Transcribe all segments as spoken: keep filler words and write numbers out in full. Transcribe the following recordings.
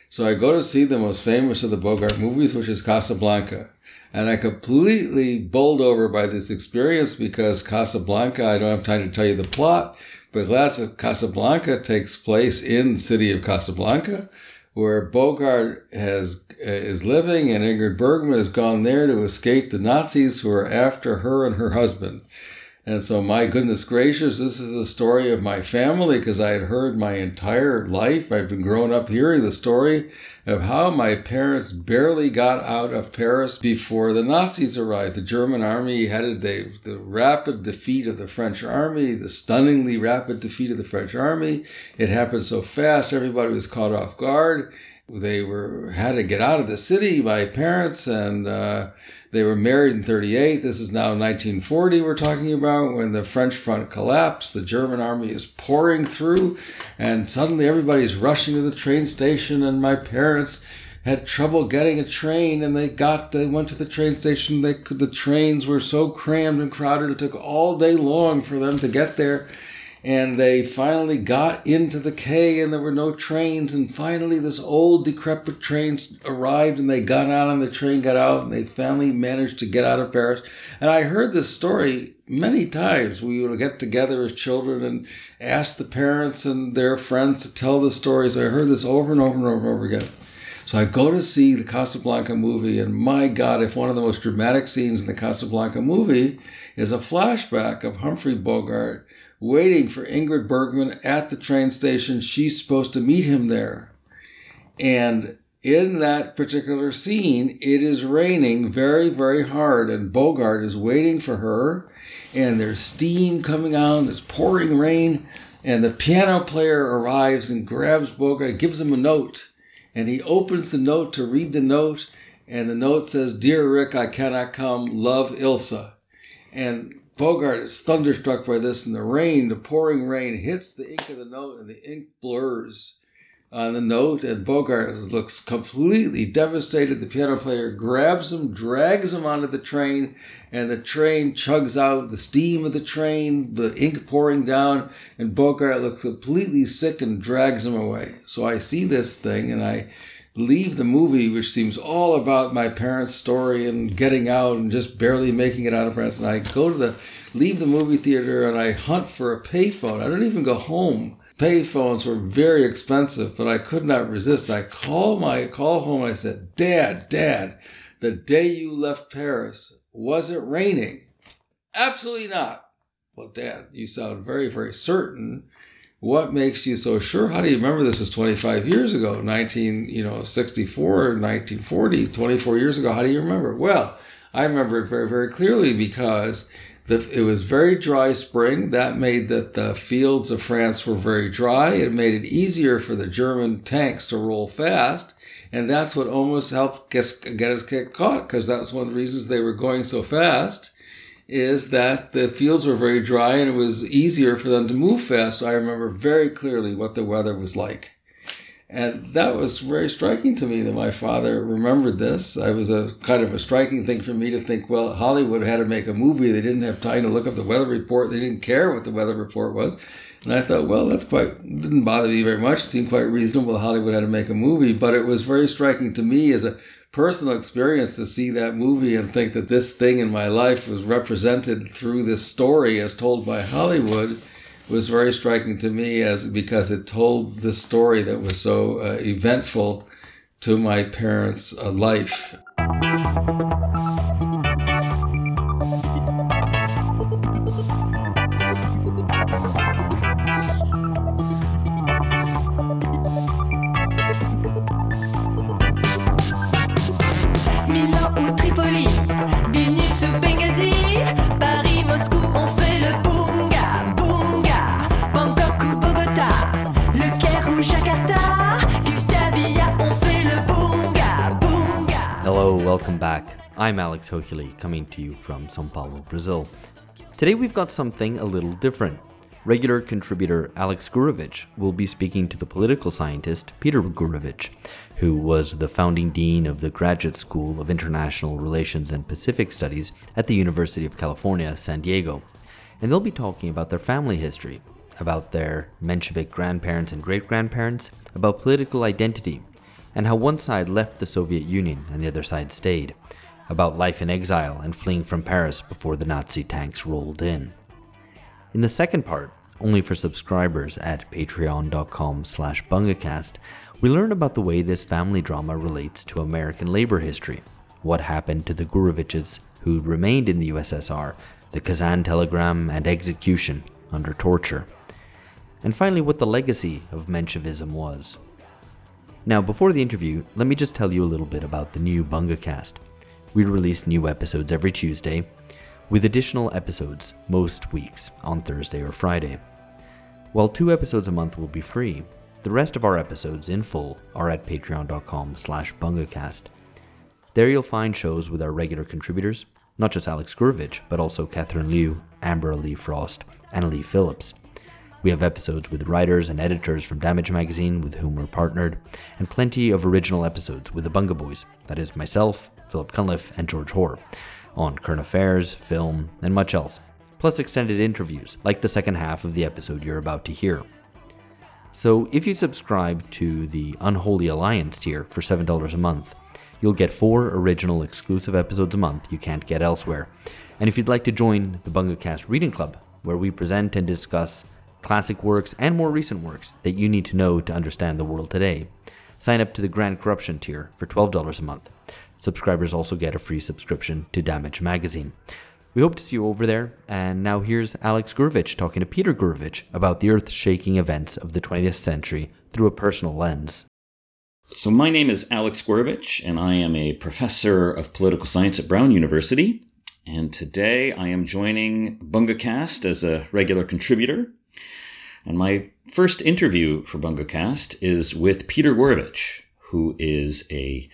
So I go to see the most famous of the Bogart movies, which is Casablanca. And I completely bowled over by this experience because Casablanca, I don't have time to tell you the plot, but Casablanca takes place in the city of Casablanca, where Bogart has is living, and Ingrid Bergman has gone there to escape the Nazis who are after her and her husband. And so, my goodness gracious, this is the story of my family, because I had heard my entire life, I've been growing up hearing the story of how my parents barely got out of Paris before the Nazis arrived. The German army headed the, the rapid defeat of the French army, the stunningly rapid defeat of the French army. It happened so fast, everybody was caught off guard. They were had to get out of the city, my parents, and uh, they were married in thirty-eight. This is now nineteen forty we're talking about, when the French front collapsed. The German army is pouring through, and suddenly everybody's rushing to the train station, and my parents had trouble getting a train, and they got they went to the train station. They could, the trains were so crammed and crowded, it took all day long for them to get there. And they finally got into the quay, and there were no trains. And finally, this old, decrepit train arrived, and they got out on the train, got out, and they finally managed to get out of Paris. And I heard this story many times. We would get together as children and ask the parents and their friends to tell the stories. I heard this over and over and over and over again. So I go to see the Casablanca movie, and my God, if one of the most dramatic scenes in the Casablanca movie is a flashback of Humphrey Bogart waiting for Ingrid Bergman at the train station. She's supposed to meet him there. And in that particular scene, it is raining very, very hard, and Bogart is waiting for her, and there's steam coming out, and it's pouring rain, and the piano player arrives and grabs Bogart, gives him a note, and he opens the note to read the note, and the note says, "Dear Rick, I cannot come, love, Ilsa." And Bogart is thunderstruck by this, and the rain, the pouring rain, hits the ink of the note, and the ink blurs on the note, and Bogart looks completely devastated. The piano player grabs him, drags him onto the train, and the train chugs out, the steam of the train, the ink pouring down, and Bogart looks completely sick and drags him away. So I see this thing, and I leave the movie, which seems all about my parents' story and getting out and just barely making it out of France. And I go to the, leave the movie theater, and I hunt for a payphone. I don't even go home. Payphones were very expensive, but I could not resist. I call my call home, and I said, "Dad, Dad, the day you left Paris, was it raining?" "Absolutely not." "Well, Dad, you sound very, very certain. What makes you so sure? How do you remember this was twenty-five years ago, nineteen, you know, sixty-four, nineteen forty, twenty-four years ago? How do you remember?" "Well, I remember it very, very clearly because the, it was very dry spring. That made that the fields of France were very dry. It made it easier for the German tanks to roll fast. And that's what almost helped get, get us get caught, because that was one of the reasons they were going so fast, is that the fields were very dry and it was easier for them to move fast." So I remember very clearly what the weather was like. And that was very striking to me that my father remembered this. It was a kind of a striking thing for me to think, well, Hollywood had to make a movie. They didn't have time to look up the weather report. They didn't care what the weather report was. And I thought, well, that's quite, didn't bother me very much. It seemed quite reasonable Hollywood had to make a movie. But it was very striking to me as a personal experience to see that movie and think that this thing in my life was represented through this story as told by Hollywood. Was very striking to me as because it told the story that was so uh, eventful to my parents' uh, life. Milan ou Tripoli, Vilnius ou Benghazi, Paris, Moscou, on fait le bunga, bunga, Bangkok ou Bogota, Le Caire ou Jakarta, Gustavia, on fait le bunga, bunga. Hello, welcome back. I'm Alex Hochuli, coming to you from São Paulo, Brazil. Today we've got something a little different. Regular contributor Alex Gurevich will be speaking to the political scientist Peter Gurevich, who was the founding dean of the Graduate School of International Relations and Pacific Studies at the University of California, San Diego. And they'll be talking about their family history, about their Menshevik grandparents and great-grandparents, about political identity, and how one side left the Soviet Union and the other side stayed, about life in exile and fleeing from Paris before the Nazi tanks rolled in. In the second part, only for subscribers at patreon.com slash bungacast, we learn about the way this family drama relates to American labor history, what happened to the Guroviches who remained in the U S S R, the Kazan telegram and execution under torture, and finally what the legacy of Menshevism was. Now, before the interview, let me just tell you a little bit about the new BungaCast. We release new episodes every Tuesday, with additional episodes most weeks on Thursday or Friday. While two episodes a month will be free, the rest of our episodes in full are at patreon.com slash bungacast. There you'll find shows with our regular contributors, not just Alex Gurovich, but also Catherine Liu, Amber Lee Frost, and Lee Phillips. We have episodes with writers and editors from Damage Magazine with whom we're partnered, and plenty of original episodes with the Bunga Boys, that is myself, Philip Cunliffe, and George Hoare, on current affairs, film, and much else, plus extended interviews, like the second half of the episode you're about to hear. So if you subscribe to the Unholy Alliance tier for seven dollars a month, you'll get four original exclusive episodes a month you can't get elsewhere. And if you'd like to join the BungaCast Reading Club, where we present and discuss classic works and more recent works that you need to know to understand the world today, sign up to the Grand Corruption tier for twelve dollars a month. Subscribers also get a free subscription to Damage Magazine. We hope to see you over there, and now here's Alex Gurovich talking to Peter Gurovich about the earth-shaking events of the twentieth century through a personal lens. So my name is Alex Gurovich, and I am a professor of political science at Brown University. And today I am joining BungaCast as a regular contributor. And my first interview for BungaCast is with Peter Gurovich, who is a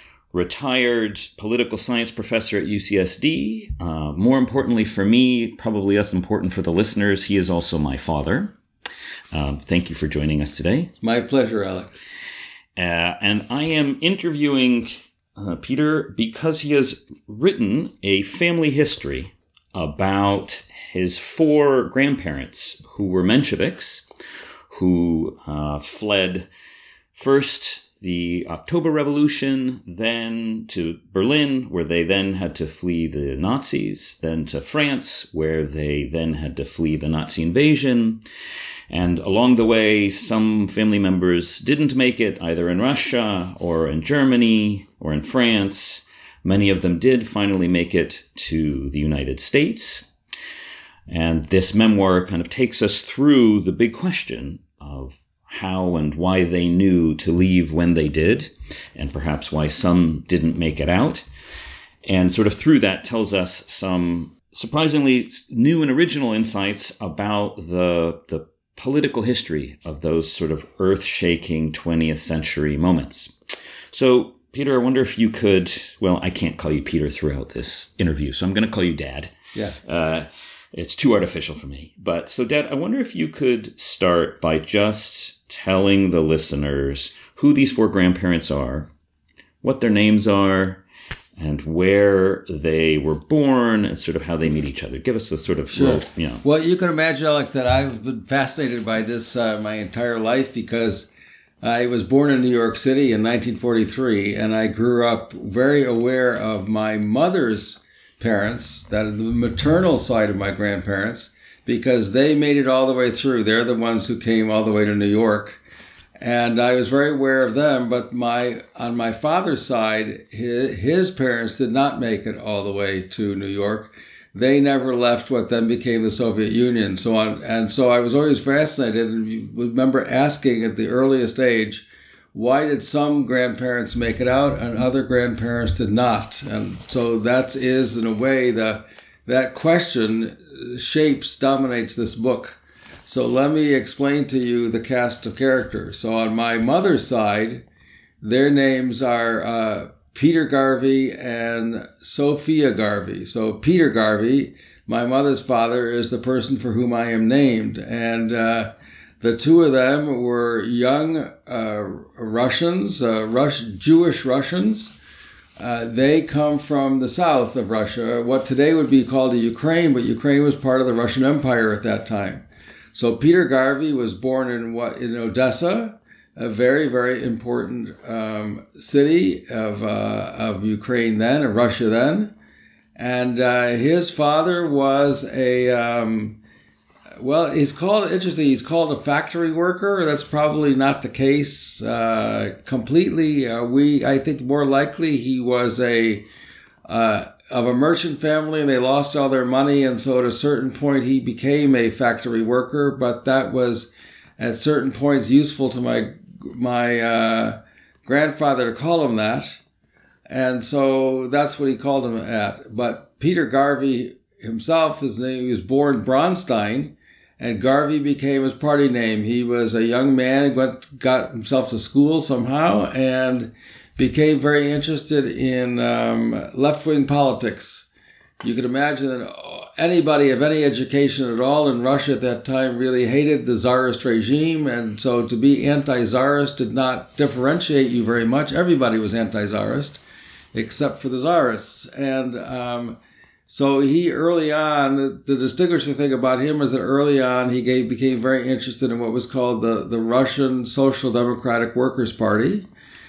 retired political science professor at U C S D. Uh, more importantly for me, probably less important for the listeners, he is also my father. Um, thank you for joining us today. My pleasure, Alex. Uh, and I am interviewing uh, Peter because he has written a family history about his four grandparents who were Mensheviks, who uh, fled first the October Revolution, then to Berlin, where they then had to flee the Nazis, then to France, where they then had to flee the Nazi invasion. And along the way, some family members didn't make it, either in Russia or in Germany or in France. Many of them did finally make it to the United States. And this memoir kind of takes us through the big question of how and why they knew to leave when they did, and perhaps why some didn't make it out. And sort of through that tells us some surprisingly new and original insights about the the political history of those sort of earth-shaking twentieth century moments. So, Peter, I wonder if you could, well, I can't call you Peter throughout this interview, so I'm going to call you Dad. Yeah. Uh, it's too artificial for me. But so, Dad, I wonder if you could start by just telling the listeners who these four grandparents are, what their names are, and where they were born, and sort of how they meet each other. Give us a sort of, Sure. little, you know. Well, you can imagine, Alex, that I've been fascinated by this uh, my entire life because I was born in New York City in nineteen forty-three, and I grew up very aware of my mother's parents, that is the maternal side of my grandparents, because they made it all the way through. They're the ones who came all the way to New York. And I was very aware of them, but my on my father's side, his, his parents did not make it all the way to New York. They never left what then became the Soviet Union. So on, and so I was always fascinated, and you remember asking at the earliest age, why did some grandparents make it out and other grandparents did not? And so that is, in a way, the that question shapes, dominates this book. So let me explain to you the cast of characters. So on my mother's side, their names are uh, Peter Garvey and Sophia Garvey. So Peter Garvey, my mother's father, is the person for whom I am named. And uh, the two of them were young uh, Russians, uh, Rush, Jewish Russians. Uh, they come from the south of Russia, what today would be called the Ukraine, but Ukraine was part of the Russian Empire at that time. So Peter Garvey was born in what in Odessa. a very, very important um, city of uh, of Ukraine then, of Russia then. And uh, his father was a, um, well, he's called, interesting, he's called a factory worker. That's probably not the case uh, completely. Uh, we, I think more likely he was a, uh, of a merchant family, and they lost all their money. And so at a certain point he became a factory worker, but that was at certain points useful to my, my uh, grandfather to call him that. And so that's what he called him at. But Peter Garvey himself, his name, he was born Bronstein, and Garvey became his party name. He was a young man, went, got himself to school somehow, and became very interested in um, left-wing politics. You could imagine that anybody of any education at all in Russia at that time really hated the Tsarist regime, and so to be anti-Tsarist did not differentiate you very much. Everybody was anti-Tsarist, except for the Tsarists. And um, so he early on, the, the distinguishing thing about him is that early on he gave, became very interested in what was called the, the Russian Social Democratic Workers' Party.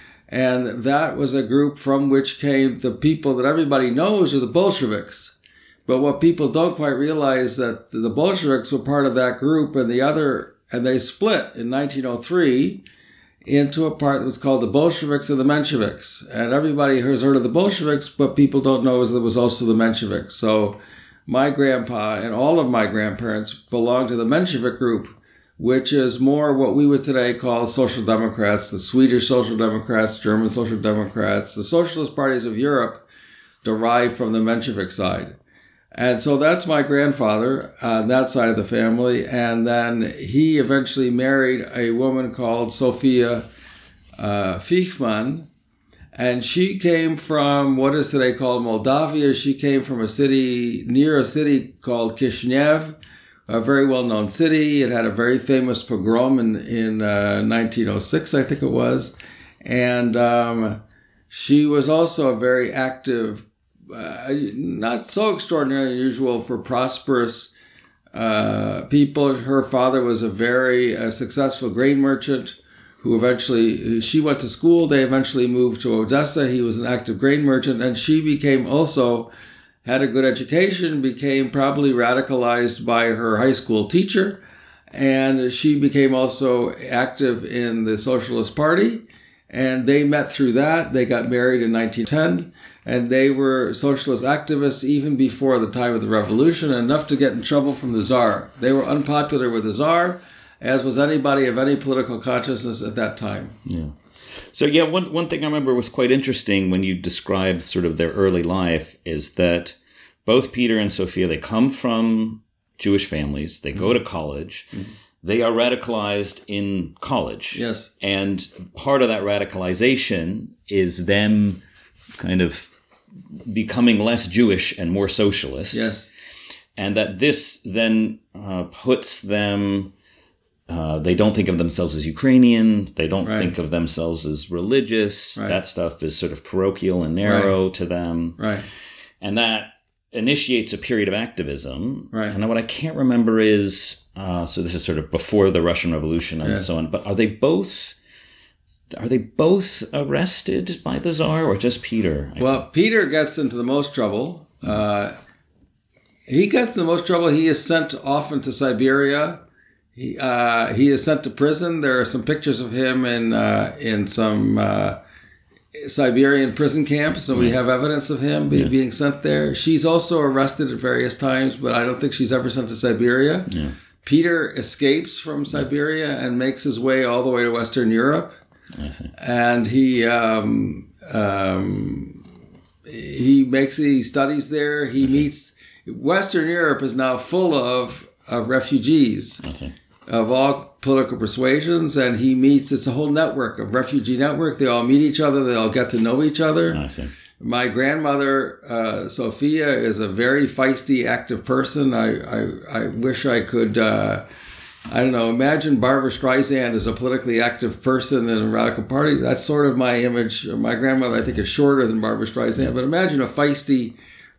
And that was a group from which came the people that everybody knows are the Bolsheviks. But what people don't quite realize that the Bolsheviks were part of that group, and the other, and they split in nineteen oh three into a part that was called the Bolsheviks and the Mensheviks. And everybody has heard of the Bolsheviks, but people don't know is there was also the Mensheviks. So my grandpa and all of my grandparents belonged to the Menshevik group, which is more what we would today call Social Democrats, the Swedish Social Democrats, German Social Democrats. The socialist parties of Europe derived from the Menshevik side. And so that's my grandfather on that side of the family. And then he eventually married a woman called Sophia uh, Fichman. And she came from what is today called Moldavia. She came from a city, near a city called Kishinev, a very well-known city. It had a very famous pogrom in, in uh, nineteen oh six, I think it was. And um, she was also a very active, Uh, not so extraordinarily unusual for prosperous uh, people. Her father was a very uh, successful grain merchant who eventually, she went to school. They eventually moved to Odessa. He was an active grain merchant, and she became also, had a good education, became probably radicalized by her high school teacher, and she became also active in the Socialist Party, and they met through that. They got married in nineteen ten. And they were socialist activists even before the time of the revolution, enough to get in trouble from the Tsar. They were unpopular with the Tsar, as was anybody of any political consciousness at that time. Yeah. So, yeah, one, one thing I remember was quite interesting when you described sort of their early life is that both Peter and Sophia, they come from Jewish families. They go to college. Mm-hmm. They are radicalized in college. Yes. And part of that radicalization is them kind of becoming less Jewish and more socialist. Yes. And that this then uh, puts them, uh, they don't think of themselves as Ukrainian. They don't right. think of themselves as religious. Right. That stuff is sort of parochial and narrow right. to them. Right. And that initiates a period of activism. Right. And what I can't remember is, uh, so this is sort of before the Russian Revolution and yeah. so on, but are they both... Are they both arrested by the Tsar or just Peter? Well, Peter gets into the most trouble. Uh, he gets in the most trouble. He is sent often to Siberia. He uh, he is sent to prison. There are some pictures of him in uh, in some uh, Siberian prison camps, so we have evidence of him be, yes. being sent there. She's also arrested at various times, but I don't think she's ever sent to Siberia. Yeah. Peter escapes from Siberia and makes his way all the way to Western Europe. I see. And he um, um, he makes he studies there. He meets Western Europe is now full of, of refugees I see. of all political persuasions, and he meets. It's a whole network, a refugee network. They all meet each other. They all get to know each other. I see. My grandmother uh, Sophia is a very feisty, active person. I I, I wish I could. Uh, I don't know, imagine Barbara Streisand as a politically active person in a radical party. That's sort of my image. My grandmother, I think, is shorter than Barbara Streisand, but imagine a feisty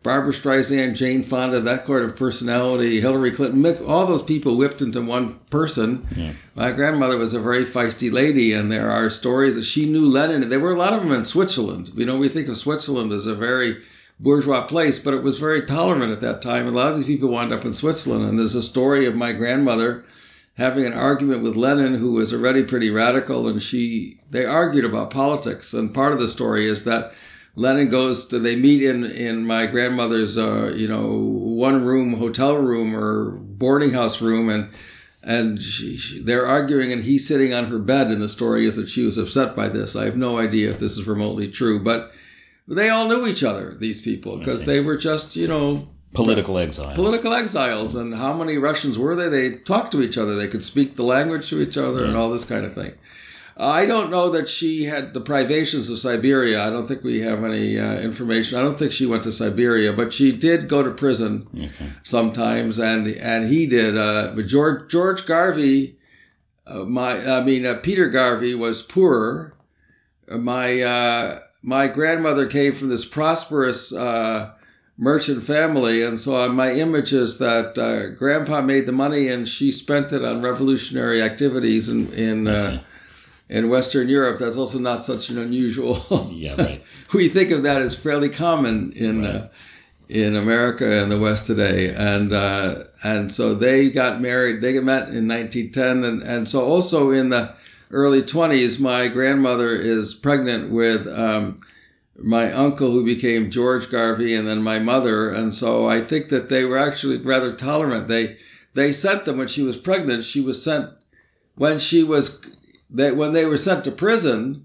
Barbara Streisand, Jane Fonda, that kind of personality, Hillary Clinton, Mick, all those people whipped into one person. Yeah. My grandmother was a very feisty lady, and there are stories that she knew Lenin. There were a lot of them in Switzerland. You know, we think of Switzerland as a very bourgeois place, but it was very tolerant at that time. A lot of these people wound up in Switzerland, and there's a story of my grandmother having an argument with Lenin, who was already pretty radical, and she they argued about politics. And part of the story is that Lenin goes to, they meet in, in my grandmother's, uh, you know, one room, hotel room or boarding house room. And, and she, she, they're arguing and he's sitting on her bed. And the story is that she was upset by this. I have no idea if this is remotely true, but they all knew each other, these people, because they were just, you know, political exiles. Political exiles. And how many Russians were they? They talked to each other. They could speak the language to each other, yeah, and all this kind of thing. I don't know that she had the privations of Siberia. I don't think we have any uh, information. I don't think she went to Siberia, but she did go to prison, okay, sometimes, and and he did. Uh, but George George Garvey, uh, my I mean uh, Peter Garvey was poorer. Uh, my uh, my grandmother came from this prosperous uh, merchant family, and so my image is that uh, Grandpa made the money and she spent it on revolutionary activities in in. Uh, In Western Europe. That's also not such an unusual. Yeah, right. We think of that as fairly common in right. uh, in America and the West today, and uh, and so they got married. They met in nineteen ten, and and so also in the early twenties, my grandmother is pregnant with um, my uncle, who became George Garvey, and then my mother, and so I think that they were actually rather tolerant. They they sent them when she was pregnant. She was sent when she was. They, when they were sent to prison,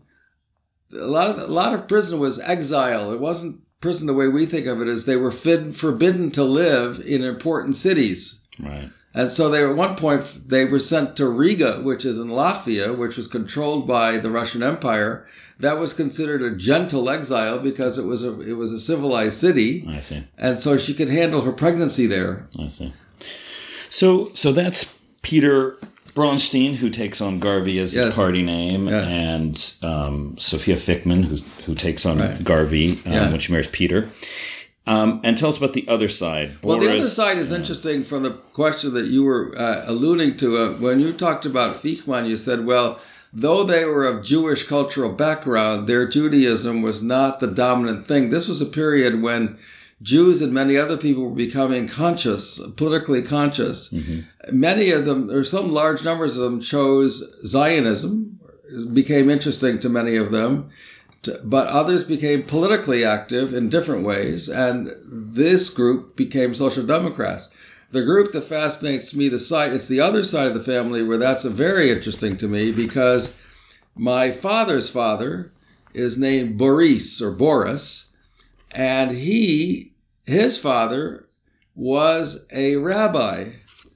a lot of a lot of prison was exile. It wasn't prison the way we think of it, as they were fid, forbidden to live in important cities. Right. And so they were, at one point they were sent to Riga, which is in Latvia, which was controlled by the Russian Empire. That was considered a gentle exile because it was a it was a civilized city. I see. And so she could handle her pregnancy there. I see. So so that's Peter Bronstein, who takes on Garvey as his yes. party name, yeah. and um, Sophia Fickman, who who takes on right. Garvey um, yeah. when she marries Peter. Um, and tell us about the other side. Well, Boris, the other side is uh, interesting from the question that you were uh, alluding to. Uh, when you talked about Fickman, you said, well, though they were of Jewish cultural background, their Judaism was not the dominant thing. This was a period when Jews and many other people were becoming conscious, politically conscious. Mm-hmm. Many of them, or some large numbers of them, chose Zionism. It became interesting to many of them. But others became politically active in different ways. And this group became Social Democrats. The group that fascinates me, the side, it's the other side of the family where that's a very interesting to me, because my father's father is named Boris or Boris. And he... His father was a rabbi,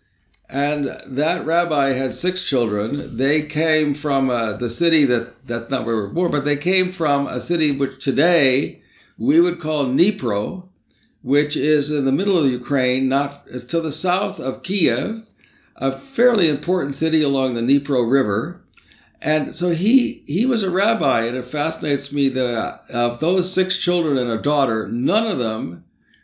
and that rabbi had six children. They came from uh, the city that, that's not where we were born, but they came from a city which today we would call Dnipro, which is in the middle of Ukraine, not it's to the south of Kiev, a fairly important city along the Dnipro River. And so he, he was a rabbi, and it fascinates me that of those six children and a daughter, none of them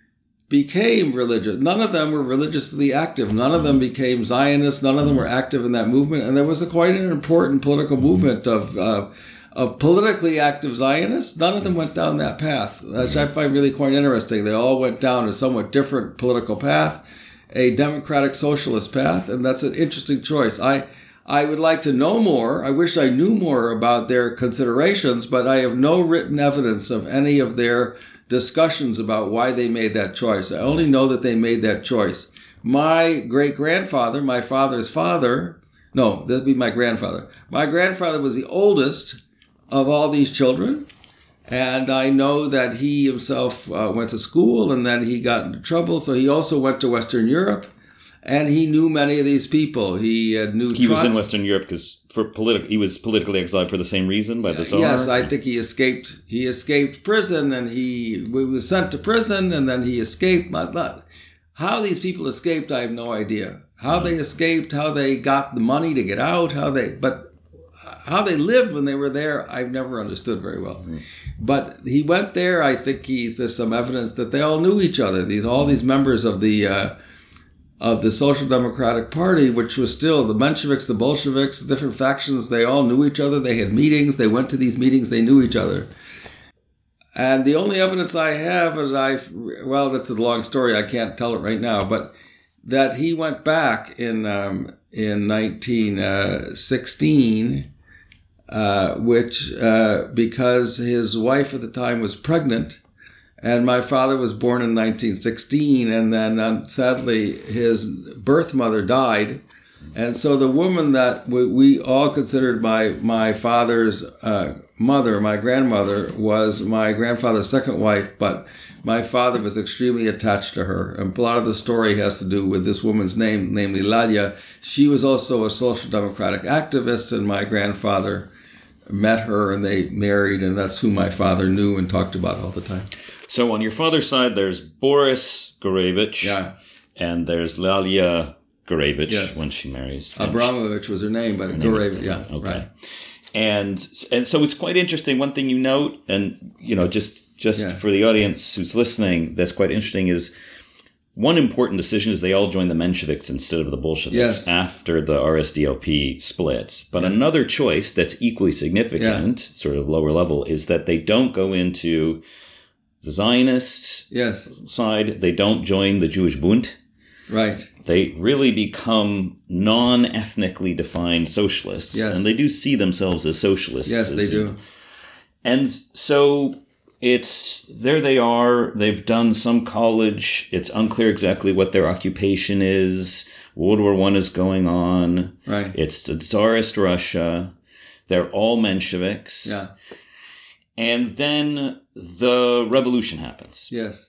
became religious. None of them were religiously active. None of them became Zionists. None of them were active in that movement. And there was a quite an important political movement of uh, of politically active Zionists. None of them went down that path, which I find really quite interesting. They all went down a somewhat different political path, a democratic socialist path, and that's an interesting choice. I I would like to know more. I wish I knew more about their considerations, but I have no written evidence of any of their discussions about why they made that choice. I only know that they made that choice. My great-grandfather, my father's father, no, that'd be my grandfather. My grandfather was the oldest of all these children, and I know that he himself uh, went to school, and then he got into trouble, so he also went to Western Europe, and he knew many of these people. He uh, knew He Trotsky. was in Western Europe because for politi- he was politically exiled for the same reason by the Tsar? Yes, I think he escaped. He escaped prison, and he was sent to prison, and then he escaped. Not, not, how these people escaped, I have no idea. How they escaped, how they got the money to get out, how they. But how they lived when they were there, I've never understood very well. Mm-hmm. But he went there. I think he's there's some evidence that they all knew each other. These all these members of the uh, of the Social Democratic Party, which was still the Mensheviks, the Bolsheviks, different factions. They all knew each other. They had meetings. They went to these meetings. They knew each other. And the only evidence I have is I, well, that's a long story. I can't tell it right now, but that he went back in um, in nineteen sixteen, uh, which uh, because his wife at the time was pregnant, and my father was born in nineteen sixteen, and then um, sadly his birth mother died. And so the woman that we, we all considered my my father's uh, mother, my grandmother, was my grandfather's second wife, but my father was extremely attached to her. And a lot of the story has to do with this woman's name, namely Ladia. She was also a social democratic activist, and my grandfather met her and they married, and that's who my father knew and talked about all the time. So on your father's side, there's Boris Gurevich, yeah, and there's Lalia Gurevich, yes, when she marries. Abramovich was her name, but Gurevich, yeah, okay. Right. And and so it's quite interesting. One thing you note, and you know, just just yeah. for the audience who's listening, that's quite interesting is one important decision is they all joined the Mensheviks instead of the Bolsheviks yes. after the R S D O P splits. But yeah. another choice that's equally significant, yeah. sort of lower level, is that they don't go into the Zionist yes. side. They don't join the Jewish Bund. Right. They really become non-ethnically defined socialists. Yes. And they do see themselves as socialists. Yes, as they you, do. And so it's, there they are. They've done some college. It's unclear exactly what their occupation is. World War One is going on. Right. It's the Tsarist Russia. They're all Mensheviks. Yeah. And then the revolution happens. Yes.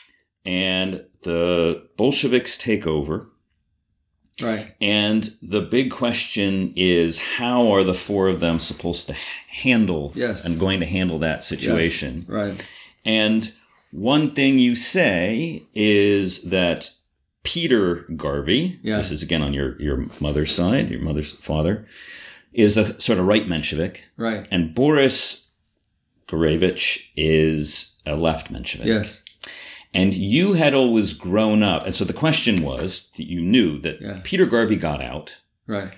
And the Bolsheviks take over. Right. And the big question is, how are the four of them supposed to handle yes. and going to handle that situation? Yes. Right. And one thing you say is that Peter Garvey, yeah. this is again on your, your mother's side, your mother's father, is a sort of right Menshevik. Right. And Boris Gurevich is a left Menshevik. Yes. And you had always grown up. And so the question was, you knew that yeah. Peter Garvey got out. Right.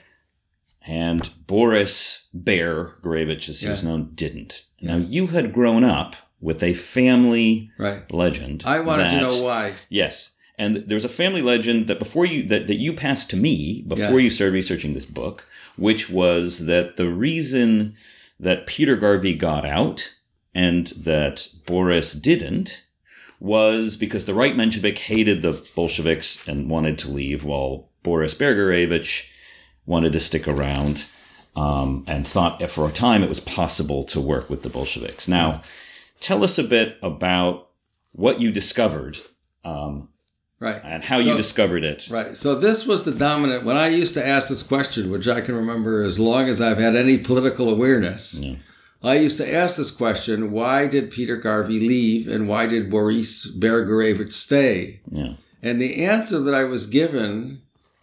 And Boris Bear Gurevich, as he yeah. was known, didn't. Yeah. Now, you had grown up with a family right. legend. I wanted that, to know why. Yes. And there's a family legend that before you, that, that you passed to me before yeah. you started researching this book, which was that the reason that Peter Garvey got out and that Boris didn't was because the right Menshevik hated the Bolsheviks and wanted to leave, while Boris Bergerevich wanted to stick around um, and thought for a time it was possible to work with the Bolsheviks. Now, tell us a bit about what you discovered um, right. and how so, you discovered it. Right. So this was the dominant, when I used to ask this question, which I can remember as long as I've had any political awareness, yeah. I used to ask this question, why did Peter Garvey leave and why did Boris Bergerevich stay? Yeah. And the answer that I was given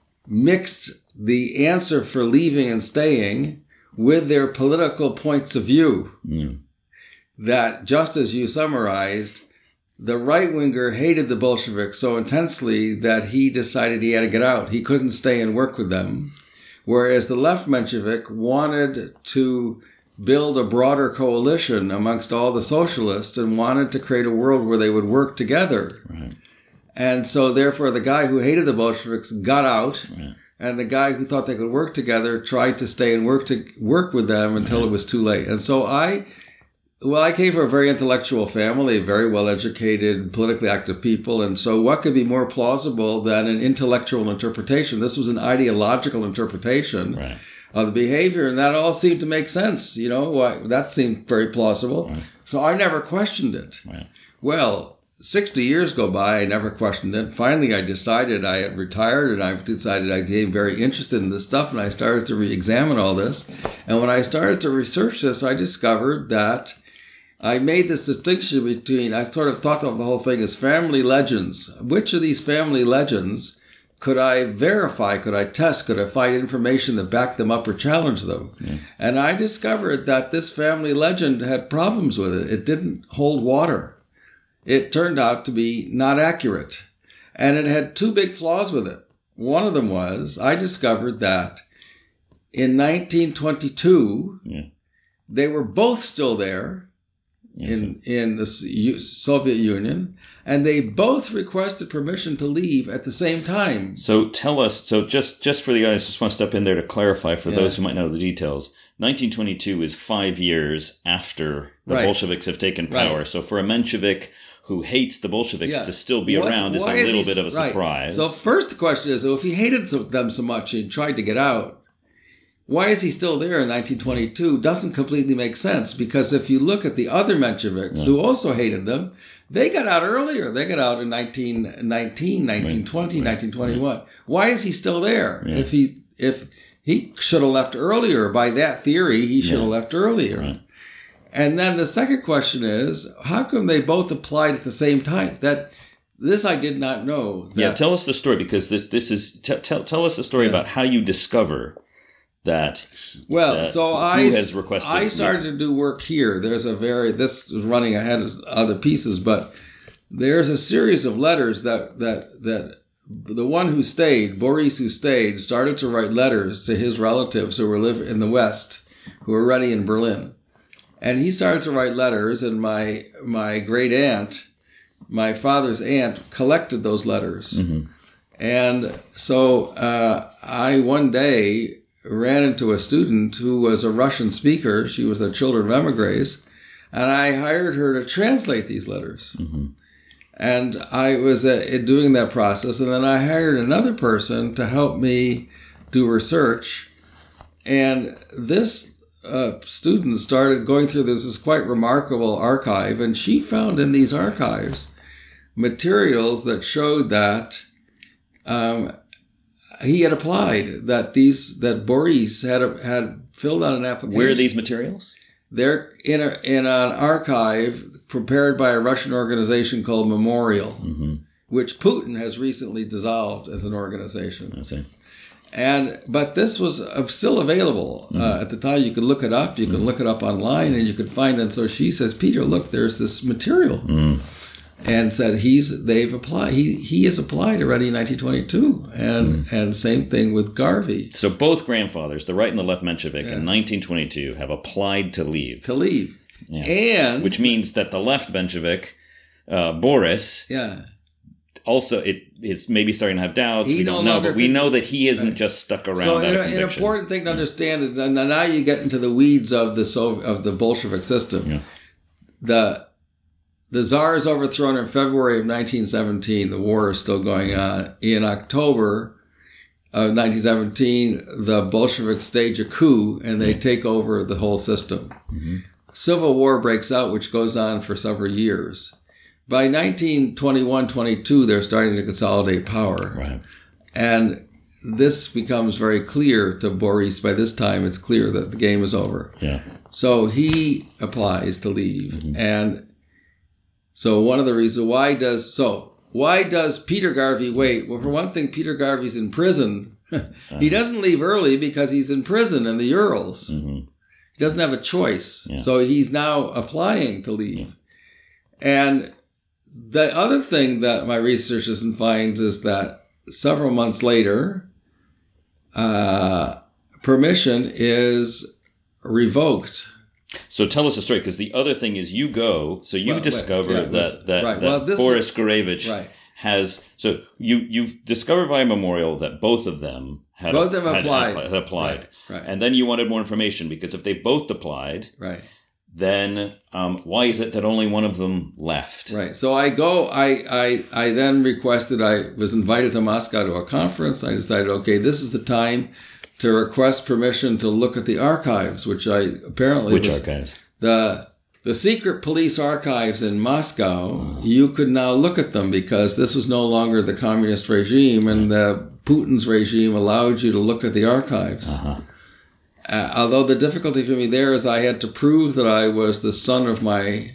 mixed the answer for leaving and staying with their political points of view. Yeah. That, just as you summarized, the right-winger hated the Bolsheviks so intensely that he decided he had to get out. He couldn't stay and work with them. Whereas the left Menshevik wanted to build a broader coalition amongst all the socialists and wanted to create a world where they would work together. Right. And so therefore the guy who hated the Bolsheviks got out, right. and the guy who thought they could work together tried to stay and work to work with them until right. it was too late. And so I, well, I came from a very intellectual family, very well-educated, politically active people. And so what could be more plausible than an intellectual interpretation? This was an ideological interpretation. Right. Of the behavior, and that all seemed to make sense. You know, I, that seemed very plausible. Right. So I never questioned it. Right. Well, sixty years go by, I never questioned it. Finally, I decided I had retired, and I decided I became very interested in this stuff, and I started to re-examine all this. And when I started to research this, I discovered that I made this distinction between, I sort of thought of the whole thing as family legends. Which of these family legends could I verify, could I test, could I find information that backed them up or challenged them? Yeah. And I discovered that this family legend had problems with it. It didn't hold water. It turned out to be not accurate. And it had two big flaws with it. One of them was I discovered that in nineteen twenty-two, Yeah. they were both still there in, in the Soviet Union, and they both requested permission to leave at the same time. So tell us, so just, just for the audience, just want to step in there to clarify for Yeah. those who might know the details. nineteen twenty-two is five years after the Right. Bolsheviks have taken power. Right. So for a Menshevik who hates the Bolsheviks Yeah. to still be What's- around is a why is little he- bit of a right. surprise. So first the question is, well, if he hated so- them so much and tried to get out, why is he still there in nineteen twenty-two? Doesn't completely make sense, because if you look at the other Mensheviks Yeah. who also hated them, they got out earlier. They got out in nineteen nineteen, nineteen twenty, Right. nineteen twenty-one. Right. Why is he still there? Yeah. If he if he should have left earlier, by that theory, he should have Yeah. left earlier. Right. And then the second question is, how come they both applied at the same time? That this I did not know. That, yeah, tell us the story, because this this is t- tell tell us the story Yeah. about how you discover that. Well, that so who I has requested I started to do work here. There's a very this is running ahead of other pieces, but there's a series of letters that that that the one who stayed, Boris who stayed, started to write letters to his relatives who were living in the West, who were already in Berlin, and he started to write letters. And my my great aunt, my father's aunt, collected those letters, Mhm. and so uh, I one day ran into a student who was a Russian speaker. She was a children of emigres, and I hired her to translate these letters. Mm-hmm. And I was uh, doing that process, and then I hired another person to help me do research. And this uh, student started going through this, this quite remarkable archive, and she found in these archives materials that showed that um, he had applied, that these that Boris had had filled out an application. Where are these materials? They're in a, in an archive prepared by a Russian organization called Memorial, Mm-hmm. which Putin has recently dissolved as an organization. I see. And but this was uh, still available Mm-hmm. uh, at the time. You could look it up. You could look it up online, and you could find it. And so she says, "Peter, look, there's this material." Mm. And said he's they've applied he he has applied already in nineteen twenty-two, and Mm. and same thing with Garvey So both grandfathers, the right and the left Menshevik, Yeah. in nineteen twenty-two have applied to leave. to leave, Yeah. and Which means that the left Menshevik, uh, Boris, yeah, also it is maybe starting to have doubts. He we no don't know, longer but we thinks- know that he isn't Right. just stuck around so out an, of an conviction. important thing to understand is that now you get into the weeds of the so of the Bolshevik system. Yeah. The the Tsar is overthrown in February of nineteen seventeen. The war is still going on. In October of nineteen seventeen, the Bolsheviks stage a coup and they take over the whole system. Mm-hmm. Civil war breaks out, which goes on for several years. By nineteen twenty-one twenty-two, they're starting to consolidate power. Right. And this becomes very clear to Boris. By this time, it's clear that the game is over. Yeah. So he applies to leave. Mm-hmm. And so one of the reasons why does so why does Peter Garvey wait? Well, for one thing, Peter Garvey's in prison. He doesn't leave early because he's in prison in the Urals. Mm-hmm. He doesn't have a choice. Yeah. So he's now applying to leave. And the other thing that my research finds is that several months later, uh, permission is revoked. So tell us a story, because the other thing is you go, so you Well, discover yeah, that, listen, that, right. that Well, this- Boris Gurevich Right. has, so you, you've discovered via Memorial that both of them had, Both of them had, applied. had applied. Right, right. And then you wanted more information, because if they've both applied, Right. then um, why is it that only one of them left? Right. So I go, I, I, I then requested, I was invited to Moscow to a conference. I decided, okay, this is the time to request permission to look at the archives, which I apparently Which was, archives? the the secret police archives in Moscow. You could now look at them because this was no longer the communist regime, and the Putin's regime allowed you to look at the archives. Uh-huh. Uh, although the difficulty for me there is I had to prove that I was the son of my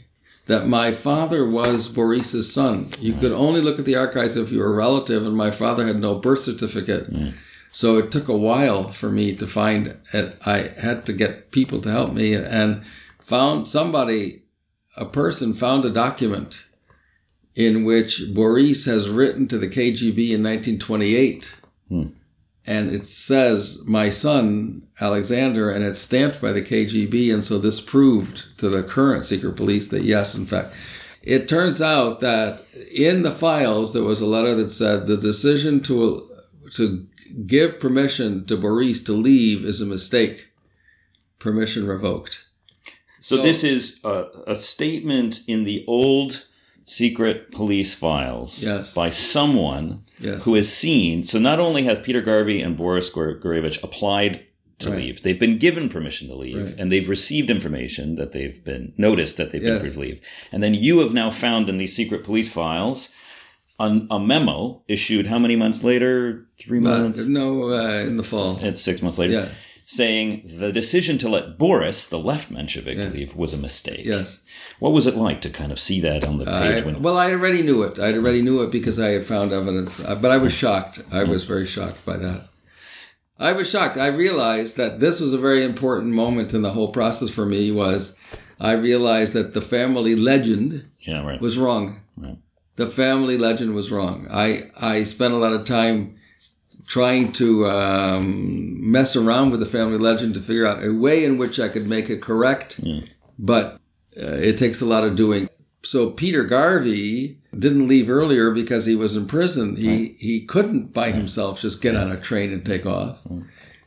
that my father was Boris's son. You could only look at the archives if you were a relative, and my father had no birth certificate. Mm. So it took a while for me to find it. I had to get people to help me, and found somebody, a person found a document in which Boris has written to the K G B in nineteen twenty-eight. Hmm. And it says, my son, Alexander, and it's stamped by the K G B. And so this proved to the current secret police that, yes, in fact, it turns out that in the files, there was a letter that said the decision to to give permission to Boris to leave is a mistake. Permission revoked. So, so this is a, a statement in the old secret police files yes. by someone yes. who has seen. So not only have Peter Garvey and Boris Gurevich applied to right. leave, they've been given permission to leave, right. and they've received information that they've been noticed that they've yes. been free to leave. And then you have now found in these secret police files a, a memo issued how many months later? Three months? Uh, no, uh, in the fall. It's six months later. Yeah. Saying the decision to let Boris, the left Menshevik, yeah. leave was a mistake. Yes. What was it like to kind of see that on the page? I, when... Well, I already knew it. I already knew it because I had found evidence. But I was shocked. I was very shocked by that. I was shocked. I realized that this was a very important moment in the whole process for me. Was I realized that the family legend yeah, right. was wrong. Right. The family legend was wrong. I, I spent a lot of time trying to um, mess around with the family legend to figure out a way in which I could make it correct. Yeah. But uh, it takes a lot of doing. So Peter Garvey didn't leave earlier because he was in prison. He right. he couldn't by right. himself just get on a train and take off. Right.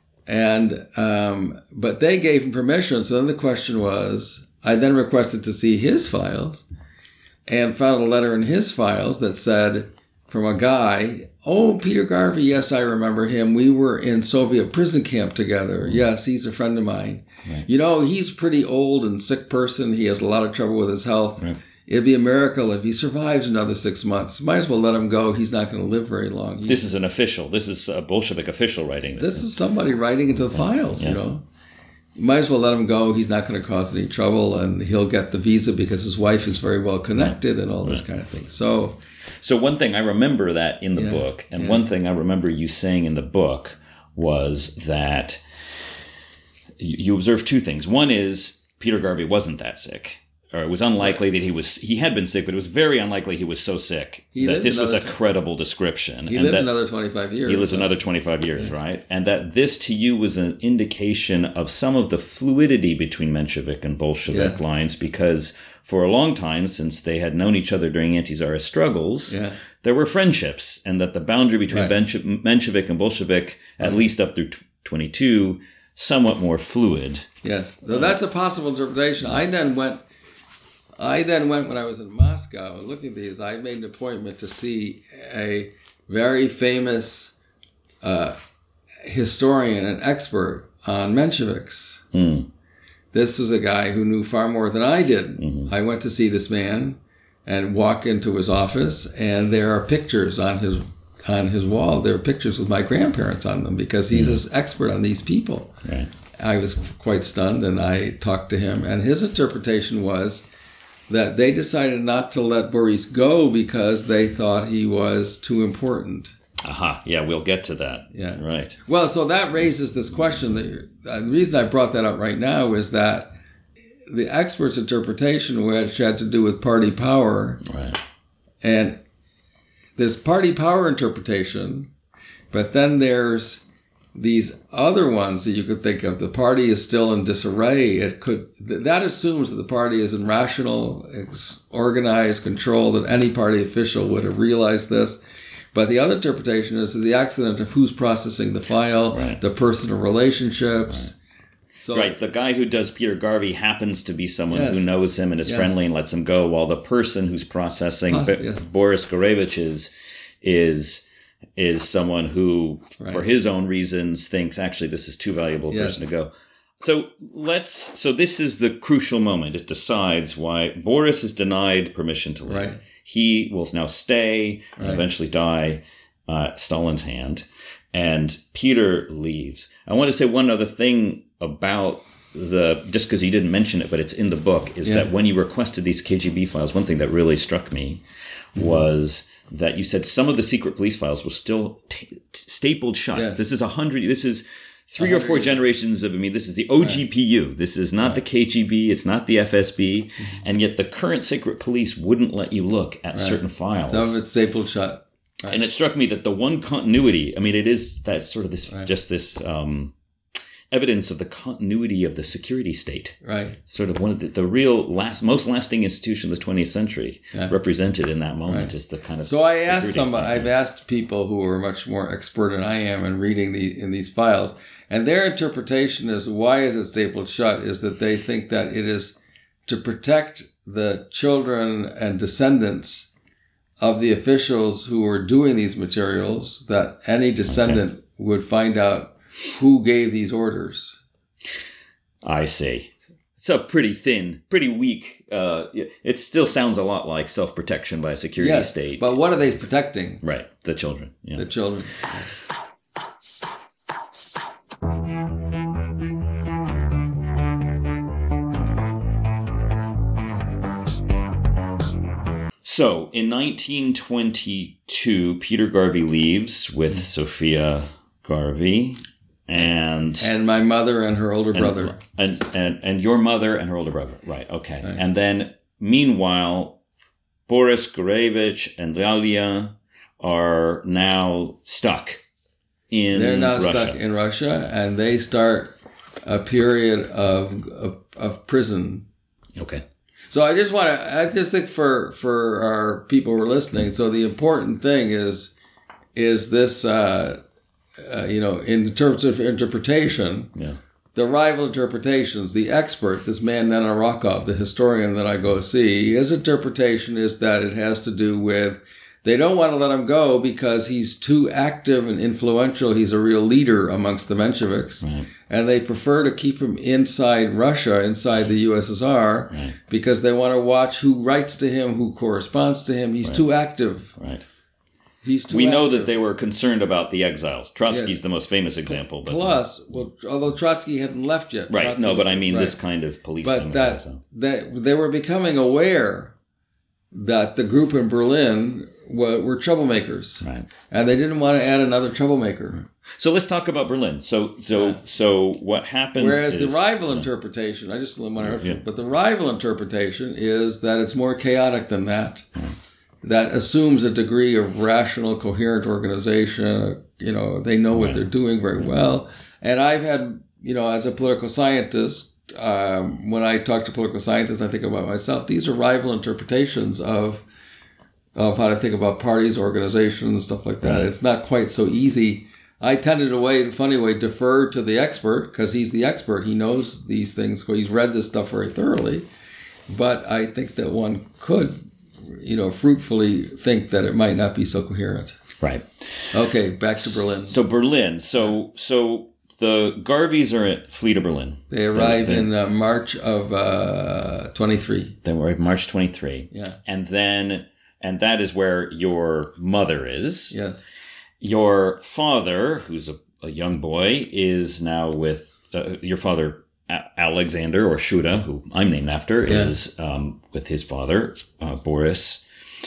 And um, but they gave him permission. So then the question was, I then requested to see his files and found a letter in his files that said from a guy, oh, Peter Garvey, yes, I remember him. We were in Soviet prison camp together. Yes, he's a friend of mine. Right. You know, he's a pretty old and sick person. He has a lot of trouble with his health. Right. It'd be a miracle if he survives another six months. Might as well let him go. He's not going to live very long. He, this is an official. This is a Bolshevik official writing this. This is somebody writing into the yeah. files, yeah. you know. You might as well let him go. He's not going to cause any trouble, and he'll get the visa because his wife is very well connected right. and all this right. kind of thing. So... So one thing I remember that in the yeah, book, and yeah. one thing I remember you saying in the book was that you observed two things. One is Peter Garvey wasn't that sick, or it was unlikely right. that he was. He had been sick, but it was very unlikely he was so sick he that this was a t- credible description. He and lived that another twenty-five years. He lived so. another twenty-five years, yeah. right? And that this to you was an indication of some of the fluidity between Menshevik and Bolshevik yeah. lines, because for a long time, since they had known each other during anti-Tsarist struggles, yeah. there were friendships, and that the boundary between right. Menshevik and Bolshevik, at right. least up through twenty-two, somewhat more fluid. Yes, so that's a possible interpretation. I then went, I then went when I was in Moscow, looking at these, I made an appointment to see a very famous uh, historian and expert on Mensheviks. Mm. This was a guy who knew far more than I did. Mm-hmm. I went to see this man and walk into his office, and there are pictures on his on his wall. There are pictures with my grandparents on them because he's mm-hmm. an expert on these people. Right. I was quite stunned, and I talked to him, and his interpretation was that they decided not to let Boris go because they thought he was too important. Aha, yeah, we'll get to that. Yeah. Right. Well, so that raises this question. That uh, the reason I brought that up right now is that the expert's interpretation, which had to do with party power, right. and there's party power interpretation, but then there's these other ones that you could think of. The party is still in disarray. It could that assumes that the party is in rational, organized control, that any party official would have realized this. But the other interpretation is the accident of who's processing the file, right. the personal relationships. Right. So, right. The guy who does Peter Garvey happens to be someone yes. who knows him and is yes. friendly and lets him go, while the person who's processing Poss- B- yes. Boris Gurevich is, is, is someone who, right. for his own reasons, thinks, actually, this is too valuable a yes. person to go. So let's. So this is the crucial moment. It decides why Boris is denied permission to leave. Right. He will now stay and right. eventually die uh, Stalin's hand. And Peter leaves. I want to say one other thing about the just because you didn't mention it, but it's in the book, is Yeah. that when you requested these K G B files, one thing that really struck me was that you said some of the secret police files were still t- t- stapled shut. Yes. This is a hundred. This is three or four hundred. generations of. I mean, this is the O G P U. This is not the K G B. It's not the F S B. And yet the current secret police wouldn't let you look at certain files. Some of it's stapled shut. Right. And it struck me that the one continuity, I mean, it is that sort of this, Right. just this um, evidence of the continuity of the security state. Right. Sort of one of the, the real last, most lasting institution of the twentieth century Yeah. represented in that moment Right. is the kind of. So I asked security somebody, thing. I've asked people who are much more expert than I am in reading the in these files, and their interpretation is why is it stapled shut is that they think that it is to protect the children and descendants of the officials who were doing these materials, that any descendant would find out who gave these orders. I see. It's a pretty thin, pretty weak. Uh, it still sounds a lot like self-protection by a security Yes, state. but what are they protecting? Right, the children. Yeah. The children. So, in nineteen twenty-two, Peter Garvey leaves with Sophia Garvey and And my mother and her older brother. and, and and your mother and her older brother. Right, okay. Right. And then, meanwhile, Boris Gurevich and Lyalia are now stuck in They're now Russia. stuck in Russia, and they start a period of of, of prison. Okay. So I just want to, I just think for, for our people who are listening, so the important thing is, is this, uh, uh, you know, in terms of interpretation, Yeah. the rival interpretations, the expert, this man Nenarakov, the historian that I go see, his interpretation is that it has to do with, they don't want to let him go because he's too active and influential. He's a real leader amongst the Mensheviks. Right. And they prefer to keep him inside Russia, inside the U S S R, Right. because they want to watch who writes to him, who corresponds to him. He's Right. too active. Right. He's too We know active. that they were concerned about the exiles. Trotsky's Yes. the most famous example. But Plus, well, although Trotsky hadn't left yet. Right. Trotsky No, but was- I mean right. this kind of policing. But of that, exile. that they were becoming aware that the group in Berlin were, were troublemakers. Right. And they didn't want to add another troublemaker. So let's talk about Berlin. So so Yeah. so what happens Whereas is, the rival interpretation, I just want to, Yeah. but the rival interpretation is that it's more chaotic than that. That assumes a degree of rational, coherent organization. You know, they know what Right. they're doing very well. And I've had, you know, as a political scientist, um, when I talk to political scientists, I think about myself. These are rival interpretations of of how to think about parties, organizations, stuff like that. Right. It's not quite so easy. I tended to way, in a funny way, defer to the expert because he's the expert. He knows these things. He's read this stuff very thoroughly. But I think that one could, you know, fruitfully think that it might not be so coherent. right. Okay, back to Berlin. So Berlin. So so the Garveys are at flee to Berlin. They arrived They- in uh, March of uh, twenty-three. They were March twenty-three. Yeah. And then and that is where your mother is. Yes. Your father, who's a, a young boy, is now with uh, your father, A- Alexander, or Shuda, who I'm named after, Yeah. is um, with his father, uh, Boris.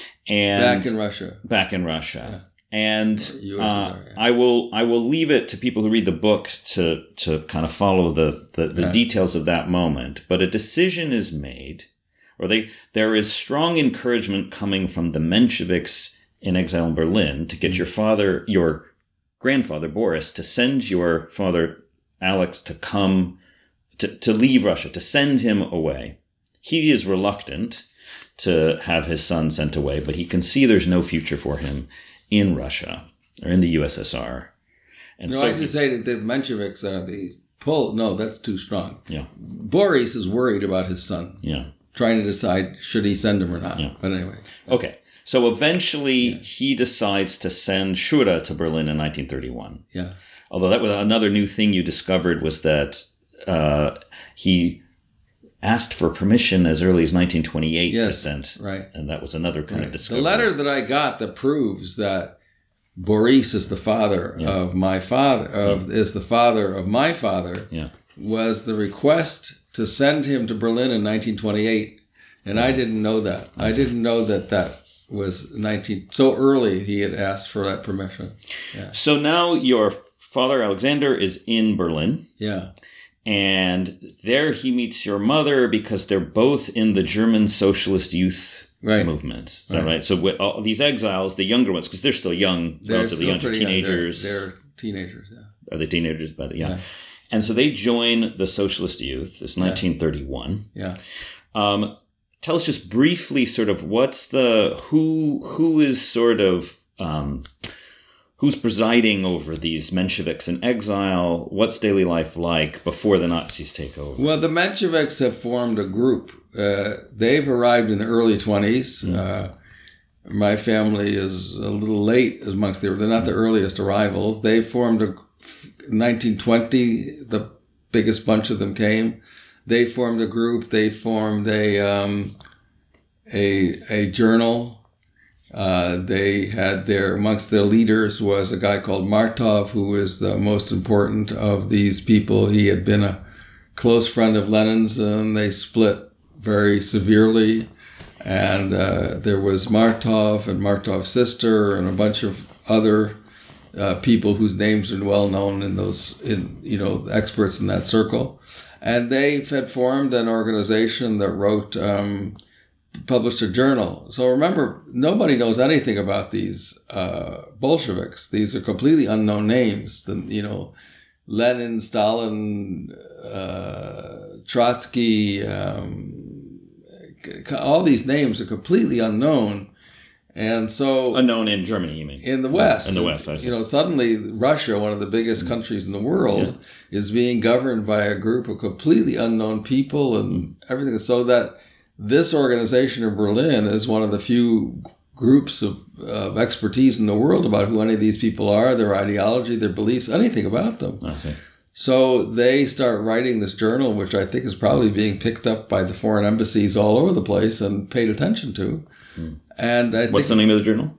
And Back in Russia. back in Russia. And U S S R, uh, yeah. I will I will leave it to people who read the book to to kind of follow the, the, the Yeah. details of that moment. But a decision is made, or they there is strong encouragement coming from the Mensheviks in exile in Berlin to get your father, your grandfather Boris, to send your father Alex to come to, to leave Russia, to send him away. He is reluctant to have his son sent away, but he can see there's no future for him in Russia or in the U S S R. And No, so I just say that the Mensheviks are the pull. No, that's too strong. yeah, Boris is worried about his son, yeah. trying to decide should he send him or not. Yeah. But anyway, Okay. So eventually he decides to send Shura to Berlin in nineteen thirty-one. yeah. Although that was another new thing you discovered was that uh, he asked for permission as early as nineteen twenty-eight to Yes, send. right. And that was another kind of The discovery. letter that I got that proves that Boris is the father Yeah. of my father, of is the father of my father, Yeah. was the request to send him to Berlin in nineteen twenty-eight. And I didn't know that. I didn't know that that was nineteen. So early he had asked for that permission. Yeah. So now your father, Alexander, is in Berlin. Yeah. And there he meets your mother because they're both in the German Socialist Youth Right. movement. Is that Right. right? So with all these exiles, the younger ones, because they're still young, They're relatively still young, pretty young. teenagers. They're, they're teenagers, yeah. Are they teenagers? But yeah. Yeah. And so they join the Socialist Youth. It's nineteen thirty-one. Yeah. Um, tell us just briefly, sort of, what's the who who is sort of um, who's presiding over these Mensheviks in exile? What's daily life like before the Nazis take over? Well, the Mensheviks have formed a group. Uh, they've arrived in the early twenties. Mm. Uh, my family is a little late amongst the. They're not the earliest arrivals. They formed a nineteen twenty. The biggest bunch of them came. They formed a group. They formed a um, a a journal. Uh, they had their amongst their leaders was a guy called Martov, who was the most important of these people. He had been a close friend of Lenin's, and they split very severely. And uh, there was Martov and Martov's sister and a bunch of other uh, people whose names are well known in those, in you know, experts in that circle. And they had formed an organization that wrote, um, published a journal. So remember, nobody knows anything about these uh, Bolsheviks. These are completely unknown names. The, you know, Lenin, Stalin, uh, Trotsky, um, all these names are completely unknown. And so... Unknown in Germany, you mean? In the West. In the West, I see. You know, suddenly Russia, one of the biggest countries in the world, yeah. is being governed by a group of completely unknown people and everything. So that this organization in Berlin is one of the few groups of, of expertise in the world about who any of these people are, their ideology, their beliefs, anything about them. I see. So they start writing this journal, which I think is probably being picked up by the foreign embassies all over the place and paid attention to. Mm. And I What's think, the name of the journal?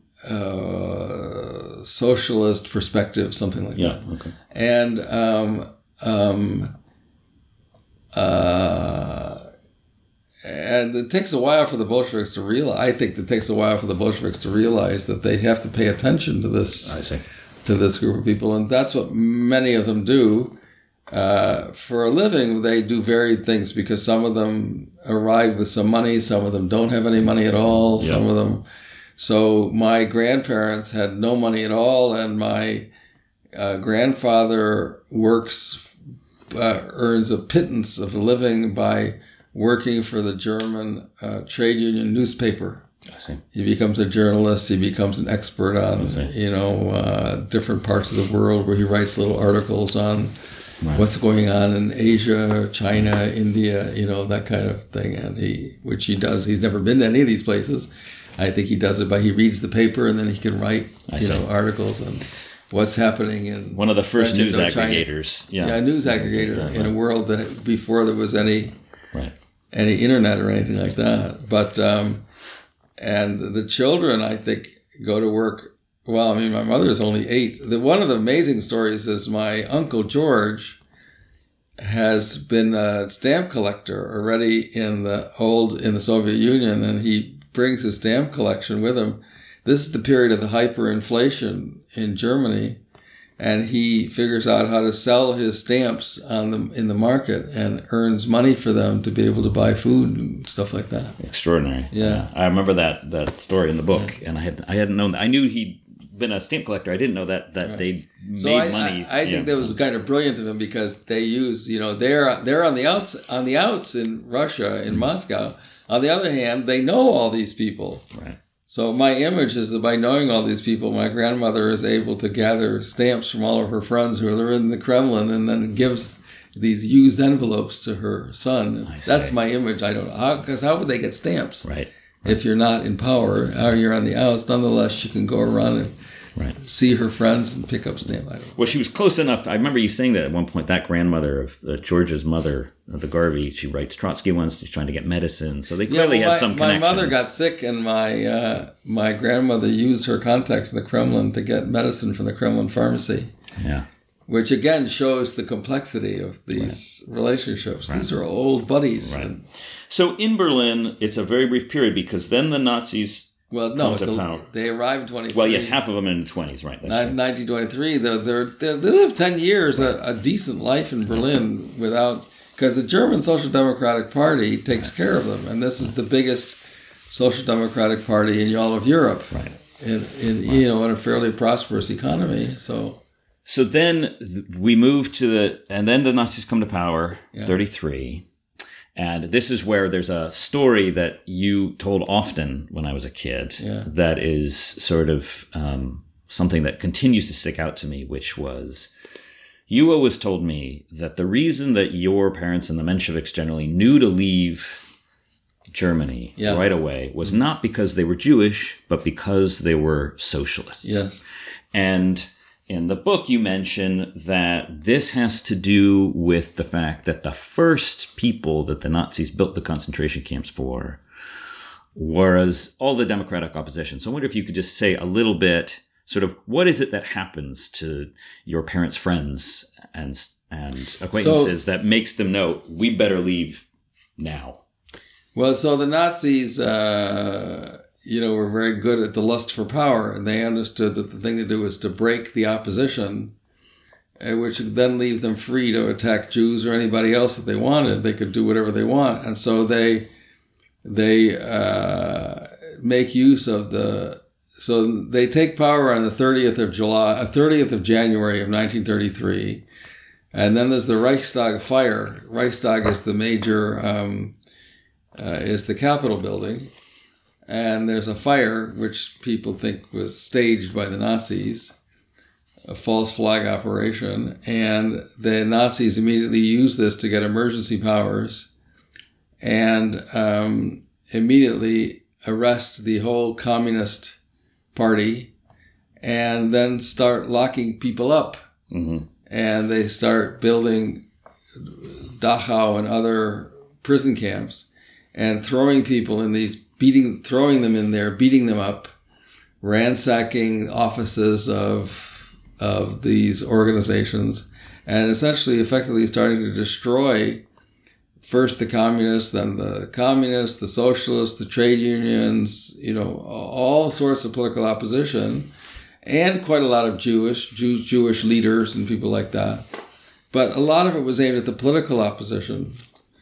Uh, Socialist Perspective, something like yeah, that. Yeah, okay. And um, um, uh, and it takes a while for the Bolsheviks to realize. I think it takes a while for the Bolsheviks to realize that they have to pay attention to this. I see. To this group of people, and that's what many of them do. Uh, for a living, they do varied things because some of them arrive with some money, some of them don't have any money at all, yeah. some of them. So my grandparents had no money at all, and my uh, grandfather works, uh, earns a pittance of a living by working for the German uh, trade union newspaper. I see. He becomes a journalist. He becomes an expert on, you know, uh, different parts of the world where he writes little articles on right. what's going on in Asia, China, India, you know, that kind of thing. And he, which he does. He's never been to any of these places. I think he does it by he reads the paper and then he can write, I you see. know, articles on what's happening in one of the first French news aggregators. Yeah, yeah, a news aggregator yeah, right. in a world that before there was any right. any internet or anything like that. But um, and the children, I think, go to work. Well, I mean, my mother is only eight. The, one of the amazing stories is my Uncle George has been a stamp collector already in the old, in the Soviet Union, and he brings his stamp collection with him. This is the period of the hyperinflation in Germany, and he figures out how to sell his stamps on the in the market and earns money for them to be able to buy food and stuff like that. Extraordinary. Yeah, yeah. I remember that that story in the book, yeah. and I had I hadn't known that. I knew he'd been a stamp collector. I didn't know that that right. they so made I, money. I, I think yeah. that was kind of brilliant of him because they use, you know, they're they're on the outs on the outs in Russia, in mm-hmm. Moscow. On the other hand, they know all these people. Right. So my image is that by knowing all these people, my grandmother is able to gather stamps from all of her friends who are in the Kremlin and then gives these used envelopes to her son. That's my image. I don't know. Because how, how would they get stamps? Right. If you're not in power or you're on the outs, nonetheless, she can go around and right. see her friends and pick up stamps. I don't know. Well, she was close enough. I remember you saying that at one point, that grandmother of uh, George's mother, uh, the Garvey, she writes Trotsky once. She's trying to get medicine. So they clearly yeah, well, had my, some connections. My mother got sick, and my uh, my grandmother used her contacts in the Kremlin to get medicine from the Kremlin pharmacy. Yeah. which again shows the complexity of these right. relationships. Right. These are old buddies. Right. And, so in Berlin, it's a very brief period because then the Nazis well, no, come to a, power. They arrived in twenty-three. Well, yes, half of them in the twenties, right? That's nineteen twenty-three. They're, they're, they're, they lived ten years, right. a, a decent life in Berlin without, because the German Social Democratic Party takes right. care of them, and this is the biggest Social Democratic Party in all of Europe. Right. In, in right. you know, in a fairly prosperous economy, so. So then we move to the, and then the Nazis come to power, yeah. thirty-three. And this is where there's a story that you told often when I was a kid yeah. that is sort of um, something that continues to stick out to me, which was, you always told me that the reason that your parents and the Mensheviks generally knew to leave Germany yeah. right away was not because they were Jewish, but because they were socialists. Yes. And in the book, you mention that this has to do with the fact that the first people that the Nazis built the concentration camps for was all the democratic opposition. So I wonder if you could just say a little bit, sort of, what is it that happens to your parents' friends and and acquaintances so, that makes them know we better leave now? Well, so the Nazis, uh, you know, were very good at the lust for power, and they understood that the thing to do was to break the opposition, uh, which would then leave them free to attack Jews or anybody else that they wanted. They could do whatever they want, and so they they uh, make use of the. So they take power on the thirtieth of July, uh, thirtieth of January of nineteen thirty-three, and then there's the Reichstag fire. Reichstag is the major, um, uh, is the Capitol building. And there's a fire, which people think was staged by the Nazis, a false flag operation. And the Nazis immediately use this to get emergency powers and um, immediately arrest the whole Communist Party and then start locking people up. Mm-hmm. And they start building Dachau and other prison camps and throwing people in these beating, throwing them in there, beating them up, ransacking offices of of these organizations, and essentially, effectively starting to destroy first the communists, then the communists, the socialists, the trade unions, you know, all sorts of political opposition, and quite a lot of Jewish, Jews, Jewish leaders and people like that. But a lot of it was aimed at the political opposition,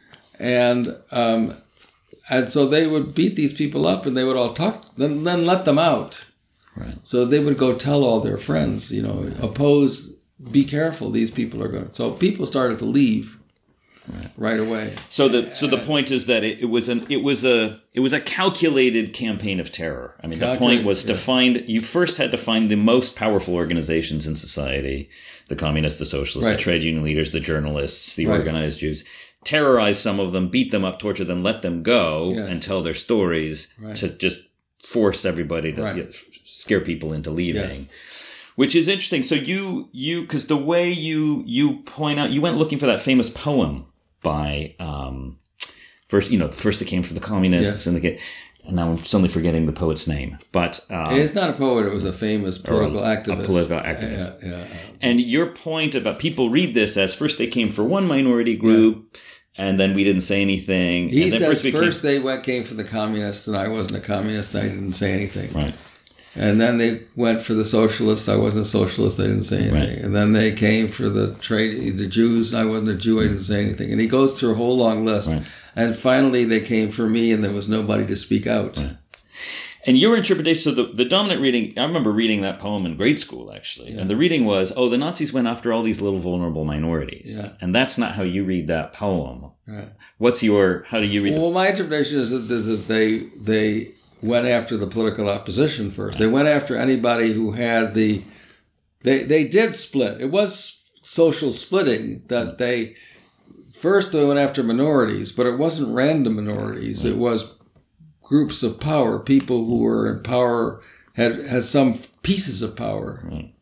and um, And so they would beat these people up and they would all talk, then, then let them out. Right. So they would go tell all their friends, you know, oppose, be careful, these people are going to. So people started to leave right, right away. So the so the point is that it, it was an it was a it was a calculated campaign of terror. I mean, the point was to yes. find, you first had to find the most powerful organizations in society, the communists, the socialists, right. the trade union leaders, the journalists, the right. organized Jews. Terrorize some of them, beat them up, torture them, let them go yes. and tell their stories right. to just force everybody to right. you know, scare people into leaving, yes. which is interesting. So you, you, because the way you, you point out, you went looking for that famous poem by, um, first, you know, first it came from the communists yes. and the, and now I'm suddenly forgetting the poet's name, but um, it's not a poet. It was a famous political a, activist. A political activist. Yeah, yeah. And your point about people read this as first they came for one minority group. Yeah. And then we didn't say anything. He and then says first, we first came... they went, came for the communists, and I wasn't a communist. I didn't say anything. Right. And then they went for the socialists. I wasn't a socialist. I didn't say anything. Right. And then they came for the trade, the Jews. And I wasn't a Jew. I didn't say anything. And he goes through a whole long list. Right. And finally, they came for me, and there was nobody to speak out. Right. And your interpretation, so the, the dominant reading, I remember reading that poem in grade school, actually. Yeah. And the reading was, oh, the Nazis went after all these little vulnerable minorities. Yeah. And that's not how you read that poem. Right. What's your, how do you read it? Well, my interpretation is that, that they they went after the political opposition first. Right. They went after anybody who had the, they, they did split. It was social splitting that they, first they went after minorities, but it wasn't random minorities. Right. It was groups of power, people who were in power, had, had some pieces of power. Right.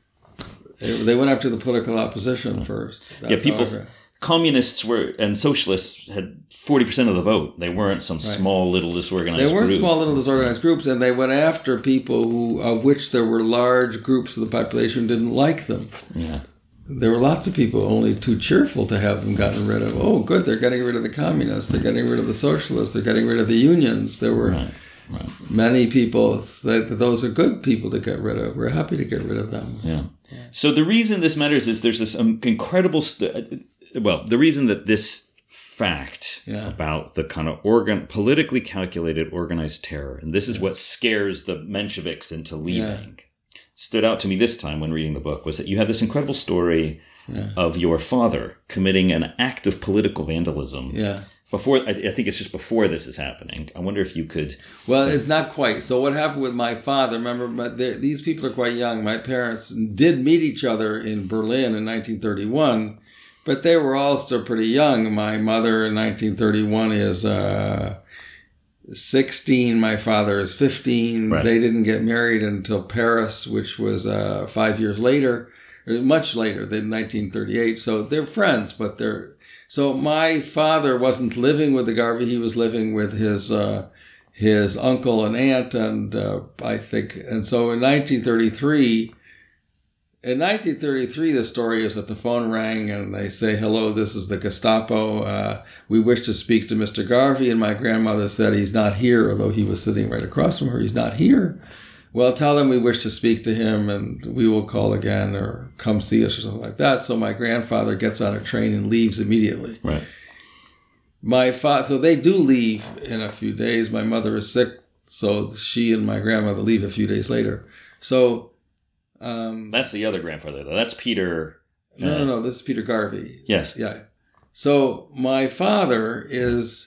They went after the political opposition right. first. That's yeah, people, communists were, and socialists had forty percent of the vote. They weren't some right. small little disorganized They weren't group. small little disorganized groups, and they went after people who, of which there were large groups of the population didn't like them. Yeah. there were lots of people only too cheerful to have them gotten rid of. Oh, good, they're getting rid of the communists, they're getting rid of the socialists, they're getting rid of the unions. There were Right. Right. many people that, that those are good people to get rid of. We're happy to get rid of them. Yeah. So the reason this matters is there's this um, incredible, st- well, the reason that this fact Yeah. about the kind of organ, politically calculated organized terror, and this is what scares the Mensheviks into leaving, stood out to me this time when reading the book, was that you have this incredible story Yeah. of your father committing an act of political vandalism. Yeah. Before, I, I think it's just before this is happening. I wonder if you could. Well, it's not quite. So what happened with my father, remember, but these people are quite young. My parents did meet each other in Berlin in nineteen thirty-one, but they were all still pretty young. My mother in nineteen thirty-one is uh, sixteen. My father is fifteen. Right. They didn't get married until Paris, which was uh, five years later, or much later than nineteen thirty-eight. So they're friends, but they're... So my father wasn't living with the Garvey. He was living with his uh, his uncle and aunt, and uh, I think, and so in nineteen thirty-three, in nineteen thirty-three, the story is that the phone rang and they say, "Hello, this is the Gestapo. Uh, we wish to speak to Mister Garvey." And my grandmother said, "He's not here," although he was sitting right across from her. "He's not here." "Well, tell them we wish to speak to him and we will call again or come see us," or something like that. So my grandfather gets on a train and leaves immediately. Right. My father, so they do leave in a few days. My mother is sick, so she and my grandmother leave a few days later. So, um, That's the other grandfather, though. That's Peter. no, uh, no, no, this is Peter Garvey. Yes. Yeah. So my father is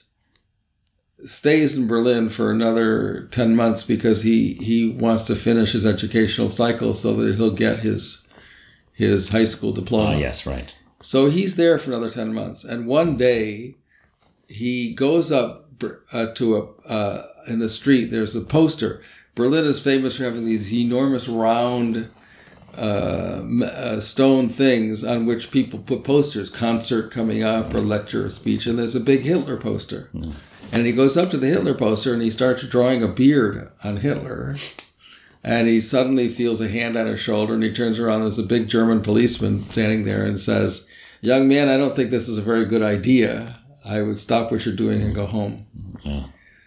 stays in Berlin for another ten months because he, he wants to finish his educational cycle so that he'll get his his high school diploma. Ah, yes, right. So he's there for another ten months. And one day he goes up uh, to a, uh, in the street, there's a poster. Berlin is famous for having these enormous round uh, uh, stone things on which people put posters, concert coming up or lecture or speech. And there's a big Hitler poster. Mm. And he goes up to the Hitler poster and he starts drawing a beard on Hitler. And he suddenly feels a hand on his shoulder and he turns around. There's a big German policeman standing there and says, "Young man, I don't think this is a very good idea. I would stop what you're doing and go home." Yeah.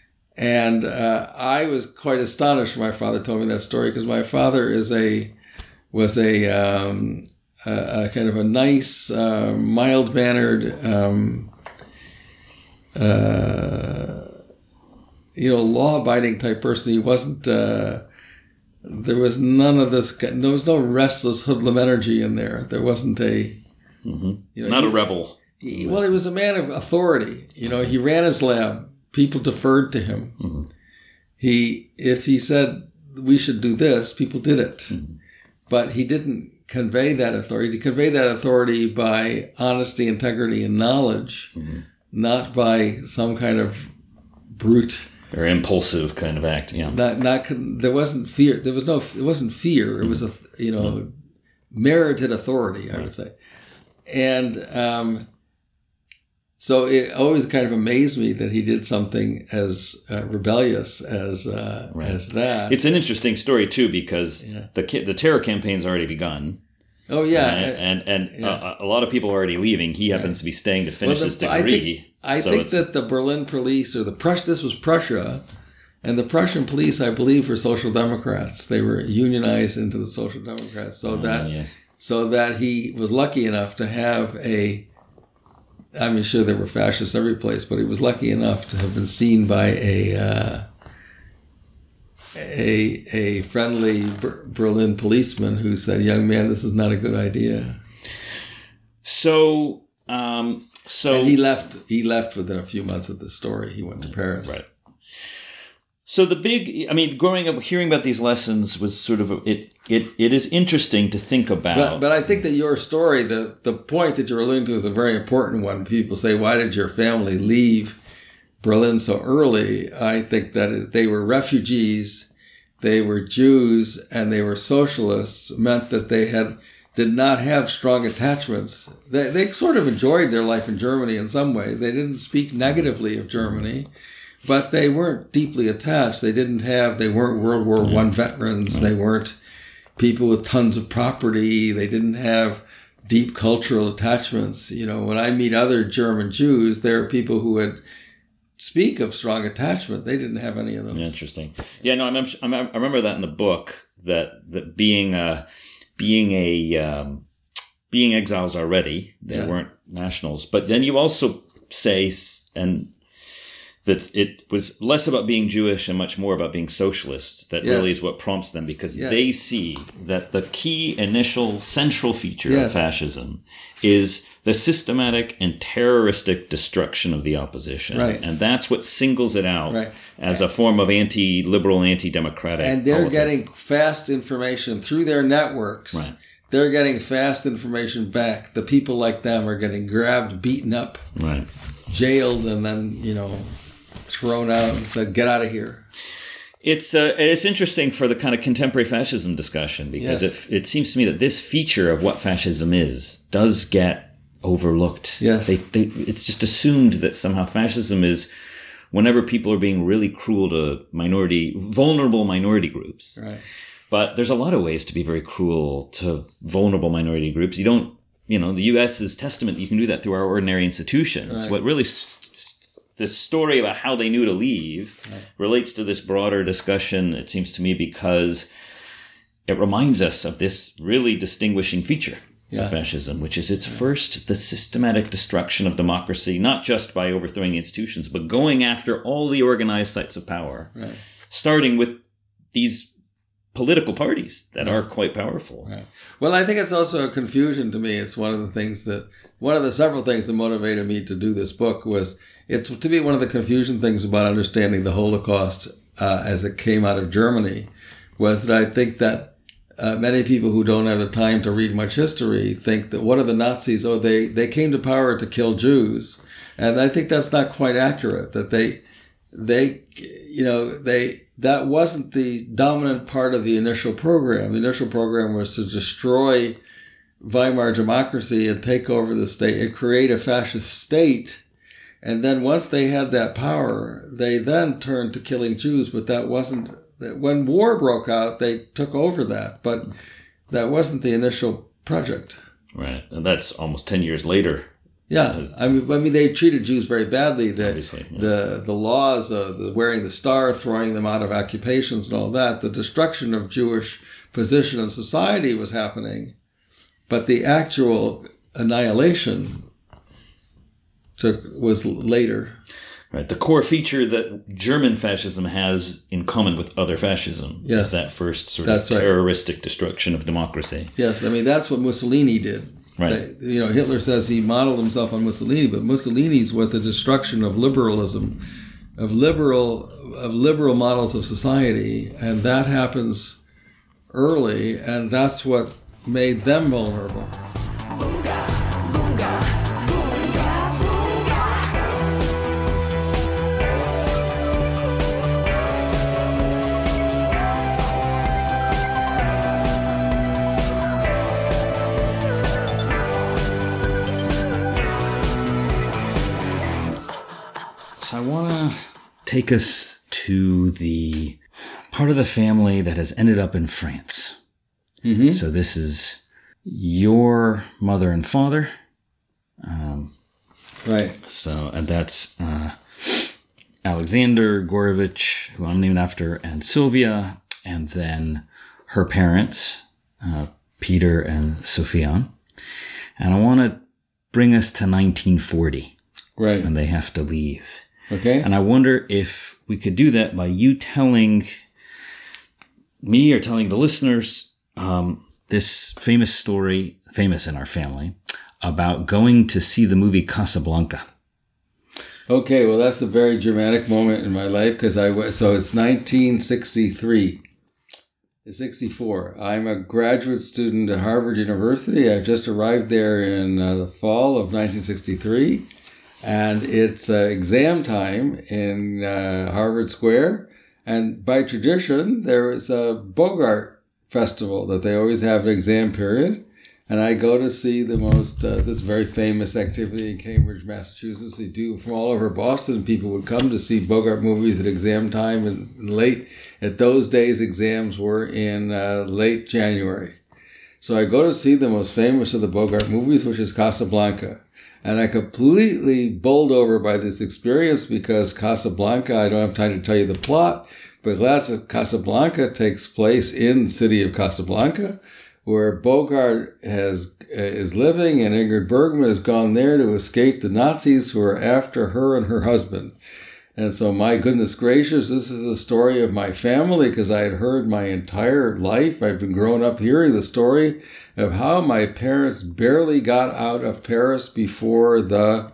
And uh, I was quite astonished when my father told me that story because my father is a was a, um, a, a kind of a nice, uh, mild-mannered, um, uh, you know, law-abiding type person. He wasn't. Uh, there was none of this. There was no restless hoodlum energy in there. There wasn't a. Mm-hmm. You know, Not he, a rebel. He, well, he was a man of authority. You know, he ran his lab. People deferred to him. Mm-hmm. He, if he said we should do this, people did it. Mm-hmm. But he didn't convey that authority. He conveyed that authority by honesty, integrity, and knowledge, mm-hmm. not by some kind of brute or impulsive kind of act. Yeah. Not, not. There wasn't fear. There was no. It wasn't fear. It was a, you know, mm-hmm. merited authority, I right. would say. And um, so it always kind of amazed me that he did something as uh, rebellious as uh, right. as that. It's an interesting story too because yeah. the the terror campaign's already begun. Oh yeah, and and, and yeah. a, a lot of people are already leaving. He happens yeah. to be staying to finish well, the, his degree. I think, I so think that the Berlin police or the Prussia. This was Prussia. And the Prussian police, I believe, were Social Democrats. They were unionized into the Social Democrats. So oh, that yes. So that he was lucky enough to have a, I mean, sure, there were fascists every place, but he was lucky enough to have been seen by a uh, a a friendly Ber- Berlin policeman who said, "Young man, this is not a good idea." So, um, so and he left. He left within a few months of the story. He went to Paris. Right. So the big, I mean, growing up, hearing about these lessons was sort of, a, it it it is interesting to think about. But, but I think that your story, the, the point that you're alluding to is a very important one. People say, why did your family leave Berlin so early? I think that they were refugees, they were Jews, and they were socialists, meant that they had did not have strong attachments. They, they sort of enjoyed their life in Germany in some way. They didn't speak negatively of Germany. But they weren't deeply attached. They didn't have, they weren't World War One veterans. They weren't people with tons of property. They didn't have deep cultural attachments. You know, when I meet other German Jews, there are people who would speak of strong attachment. They didn't have any of those. Interesting. Yeah, no, I remember, I remember that in the book, that that being a being a um, being exiles already, they Yeah. weren't nationals. But then you also say, s- and that it was less about being Jewish and much more about being socialist. That Yes. really is what prompts them, because Yes. they see that the key initial central feature Yes. of fascism is the systematic and terroristic destruction of the opposition. Right. And that's what singles it out Right. as a form of anti-liberal, anti-democratic And they're politics. getting fast information through their networks. Right. They're getting fast information back. The people like them are getting grabbed, beaten up, Right. jailed, and then, you know, thrown out and said, get out of here. It's uh, it's interesting for the kind of contemporary fascism discussion, because Yes. it, it seems to me that this feature of what fascism is does get overlooked. Yes. They, they, it's just assumed that somehow fascism is whenever people are being really cruel to minority, vulnerable minority groups. Right. But there's a lot of ways to be very cruel to vulnerable minority groups. You don't, you know, the U S is testament. You can do that through our ordinary institutions. Right. What really, s- s- this story about how they knew to leave Right. relates to this broader discussion, it seems to me, because it reminds us of this really distinguishing feature Yeah. of fascism, which is its first, the systematic destruction of democracy, not just by overthrowing institutions, but going after all the organized sites of power, Right. starting with these political parties that Right. are quite powerful. Right. Well, I think it's also a confusion to me. It's one of the things that, one of the several things that motivated me to do this book was, it's to me one of the confusion things about understanding the Holocaust uh, as it came out of Germany, was that I think that uh, many people who don't have the time to read much history think that what are the Nazis? Oh, they, they came to power to kill Jews. And I think that's not quite accurate, that they, they, you know, they, that wasn't the dominant part of the initial program. The initial program was to destroy Weimar democracy and take over the state and create a fascist state. And then once they had that power, they then turned to killing Jews. But that wasn't, when war broke out, they took over that. But that wasn't the initial project. Right. And that's almost ten years later. Yeah, I mean, I mean, they treated Jews very badly. The Obviously, yeah. the the laws, uh, the wearing the star, throwing them out of occupations, and all that. The destruction of Jewish position in society was happening, but the actual annihilation took was later. Right. The core feature that German fascism has in common with other fascism Yes. is that first sort That's of right. terroristic destruction of democracy. Yes, I mean that's what Mussolini did. Right. They- you know, Hitler says he modeled himself on Mussolini, but Mussolini's with the destruction of liberalism, of liberal of liberal models of society, and that happens early, and that's what made them vulnerable. So I want to take us to the part of the family that has ended up in France. Mm-hmm. So this is your mother and father. Um, Right. so, and that's uh, Alexander Gorovich, who I'm named after, and Sylvia, and then her parents, uh, Peter and Sofian. And I want to bring us to nineteen forty, Right. when they have to leave. Okay. And I wonder if we could do that by you telling me or telling the listeners um, this famous story, famous in our family, about going to see the movie Casablanca. Okay. Well, that's a very dramatic moment in my life because I was so it's nineteen sixty-three. It's sixty-four. I'm a graduate student at Harvard University. I just arrived there in uh, the fall of nineteen sixty-three. And it's uh, exam time in uh, Harvard Square. And by tradition, there is a Bogart festival that they always have an exam period. And I go to see the most, uh, this very famous activity in Cambridge, Massachusetts. They do from all over Boston. People would come to see Bogart movies at exam time. And late, at those days, exams were in uh, late January. So I go to see the most famous of the Bogart movies, which is Casablanca. And I completely bowled over by this experience because Casablanca, I don't have time to tell you the plot, but Casablanca takes place in the city of Casablanca, where Bogart has is living, and Ingrid Bergman has gone there to escape the Nazis who are after her and her husband. And so, my goodness gracious, this is the story of my family, because I had heard my entire life, I'd been growing up hearing the story of how my parents barely got out of Paris before the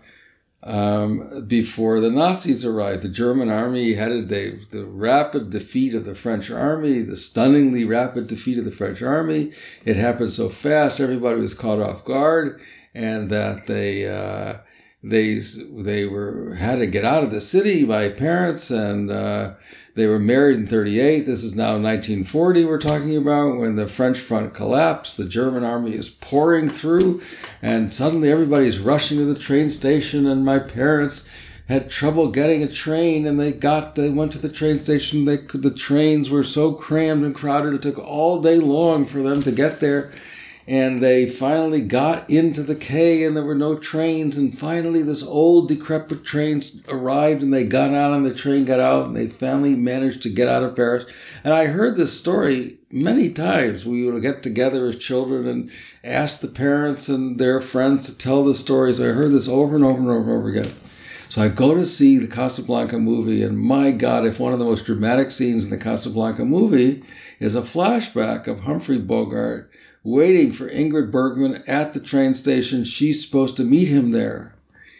um, before the Nazis arrived. The German army headed the, the rapid defeat of the French army, the stunningly rapid defeat of the French army. It happened so fast, everybody was caught off guard, and that they... Uh, They they were had to get out of the city, my parents, and uh, they were married in thirty-eight. This is now nineteen forty we're talking about, when the French front collapsed. The German army is pouring through, and suddenly everybody's rushing to the train station, and my parents had trouble getting a train, and they got they went to the train station. They could, the trains were so crammed and crowded, it took all day long for them to get there. And they finally got into the quay, and there were no trains. And finally, this old, decrepit train arrived, and they got on, and the train got out, and they finally managed to get out of Paris. And I heard this story many times. We would get together as children and ask the parents and their friends to tell the stories. I heard this over and over and over and over again. So I go to see the Casablanca movie, and my God, if one of the most dramatic scenes in the Casablanca movie is a flashback of Humphrey Bogart waiting for Ingrid Bergman at the train station. She's supposed to meet him there.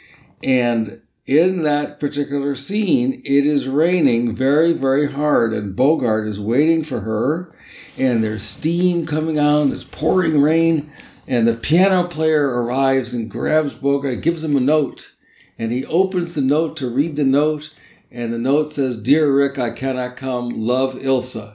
And in that particular scene, it is raining very, very hard, and Bogart is waiting for her, and there's steam coming out, there's pouring rain, and the piano player arrives and grabs Bogart, gives him a note, and he opens the note to read the note, and the note says, "Dear Rick, I cannot come, love, Ilsa."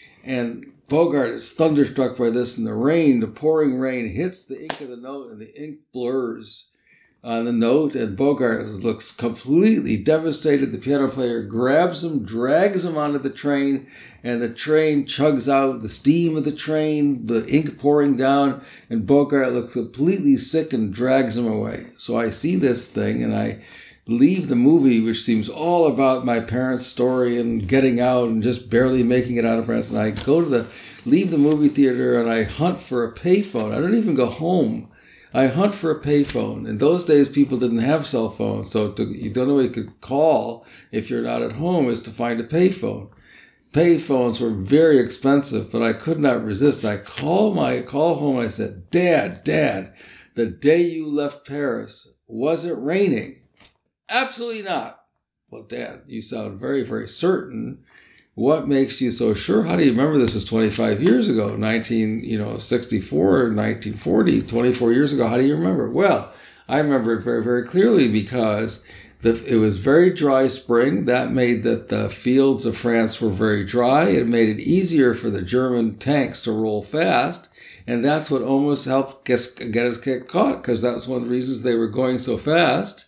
And Bogart is thunderstruck by this, and the rain, the pouring rain, hits the ink of the note, and the ink blurs on the note, and Bogart looks completely devastated. The piano player grabs him, drags him onto the train, and the train chugs out, the steam of the train, the ink pouring down, and Bogart looks completely sick and drags him away. So I see this thing, and I leave the movie, which seems all about my parents' story and getting out and just barely making it out of France. And I go to the, leave the movie theater, and I hunt for a payphone. I don't even go home. I hunt for a payphone. In those days, people didn't have cell phones, so to, the only way you could call if you're not at home is to find a payphone. Payphones were very expensive, but I could not resist. I call my call home, and I said, "Dad, Dad, the day you left Paris, was it raining?" "Absolutely not." "Well, Dad, you sound very, very certain. What makes you so sure? How do you remember this was twenty-five years ago, nineteen, you know, sixty-four, nineteen forty, twenty-four years ago? How do you remember?" "Well, I remember it very, very clearly because the, it was very dry spring. That made that the fields of France were very dry. It made it easier for the German tanks to roll fast. And that's what almost helped get, get us get caught, because that was one of the reasons they were going so fast,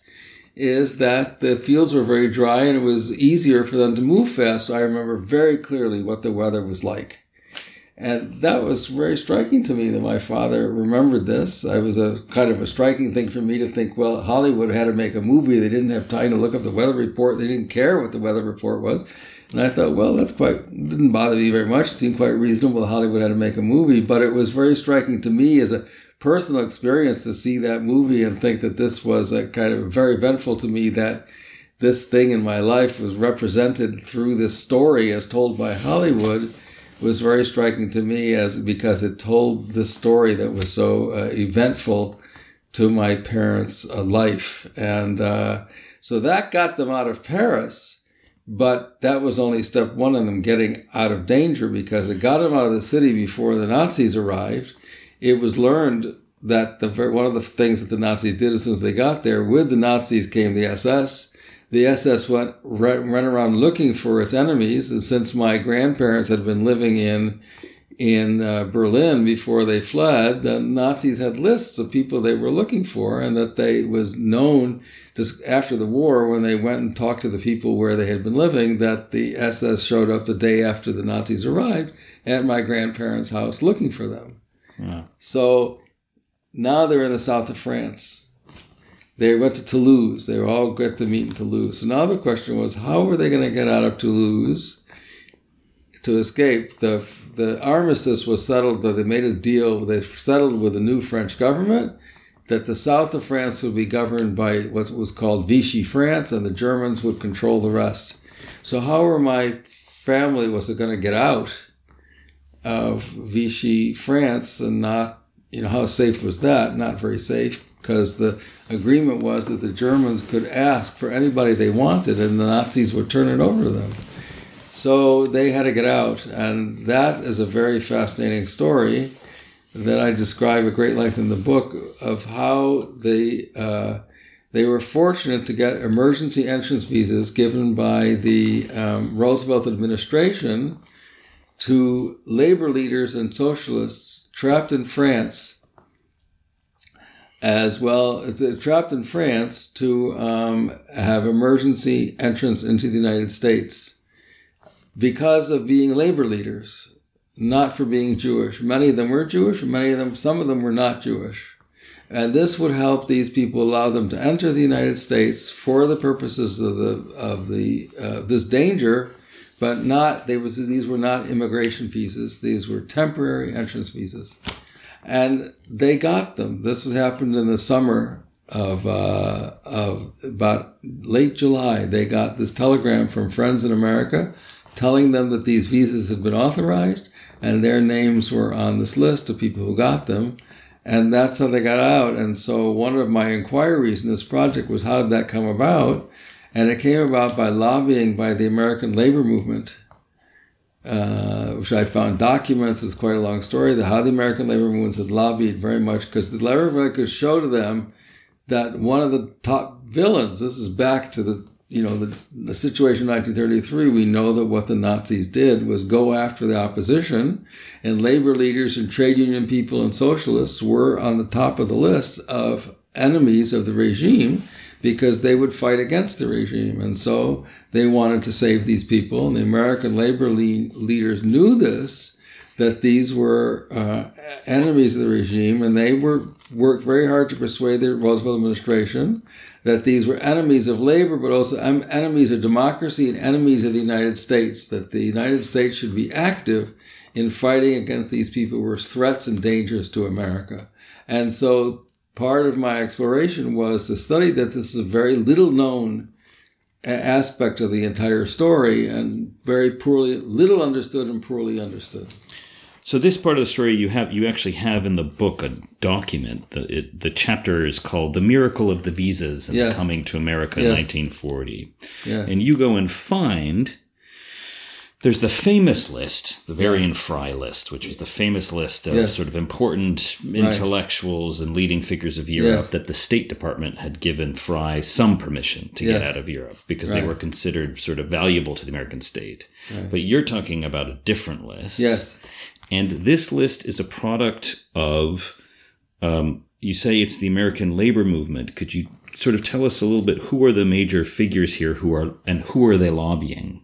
is that the fields were very dry and it was easier for them to move fast." So I remember very clearly what the weather was like. And that was very striking to me that my father remembered this. It was a kind of a striking thing for me to think, well, Hollywood had to make a movie. They didn't have time to look up the weather report. They didn't care what the weather report was. And I thought, well, that's quite, didn't bother me very much. It seemed quite reasonable Hollywood had to make a movie. But it was very striking to me as a personal experience to see that movie and think that this was a kind of very eventful to me, that this thing in my life was represented through this story as told by Hollywood. Was very striking to me as because it told the story that was so uh, eventful to my parents' uh, life. And uh, so that got them out of Paris, but that was only step one of them getting out of danger, because it got them out of the city before the Nazis arrived. It was learned that the one of the things that the Nazis did as soon as they got there, with the Nazis came the S S. The S S went ran around looking for its enemies, and since my grandparents had been living in in uh, Berlin before they fled, the Nazis had lists of people they were looking for, and that they was known just after the war, when they went and talked to the people where they had been living, that the S S showed up the day after the Nazis arrived at my grandparents' house looking for them. Yeah. So now they're in the south of France. They went to Toulouse. They were all got to meet in Toulouse. So now the question was, how were they going to get out of Toulouse to escape? The the armistice was settled, that they made a deal, they settled with the new French government that the south of France would be governed by what was called Vichy France, and the Germans would control the rest. So how were my family was going to get out of Vichy France, and not, you know, how safe was that? Not very safe, because the agreement was that the Germans could ask for anybody they wanted, and the Nazis would turn it over to them. So they had to get out, and that is a very fascinating story that I describe at great length in the book, of how they uh, they were fortunate to get emergency entrance visas given by the um, Roosevelt administration to labor leaders and socialists trapped in France, as well as trapped in France to um, have emergency entrance into the United States because of being labor leaders, not for being Jewish. Many of them were Jewish, many of them, some of them were not Jewish. And this would help these people, allow them to enter the United States for the purposes of the of the uh, this danger, but not they was these were not immigration visas. These were temporary entrance visas, and they got them. This happened in the summer of uh, of about late July. They got this telegram from friends in America, telling them that these visas had been authorized, and their names were on this list of people who got them. And that's how they got out. And so one of my inquiries in this project was, how did that come about? And it came about by lobbying by the American labor movement, uh, which I found documents. It's quite a long story, that how the American labor movements had lobbied very much, because the labor movement could show to them that one of the top villains, this is back to the you know, the, the situation in nineteen thirty-three, we know that what the Nazis did was go after the opposition, and labor leaders and trade union people and socialists were on the top of the list of enemies of the regime, because they would fight against the regime. And so they wanted to save these people, and the American labor le- leaders knew this, that these were uh, enemies of the regime, and they were worked very hard to persuade the Roosevelt administration that these were enemies of labor, but also enemies of democracy and enemies of the United States, that the United States should be active in fighting against these people who were threats and dangers to America. And so part of my exploration was to study that this is a very little known aspect of the entire story, and very poorly, little understood and poorly understood. So this part of the story you have, you actually have in the book a document. The it, the chapter is called "The Miracle of the Visas and yes. the Coming to America yes. in nineteen forty." Yeah. And you go and find there's the famous list, the Varian Fry list, which was the famous list of yes. sort of important intellectuals right. and leading figures of Europe yes. that the State Department had given Fry some permission to yes. get out of Europe, because right. they were considered sort of valuable to the American state. Right. But you're talking about a different list. Yes. And this list is a product of, um, you say it's the American labor movement. Could you sort of tell us a little bit, who are the major figures here, who are, and who are they lobbying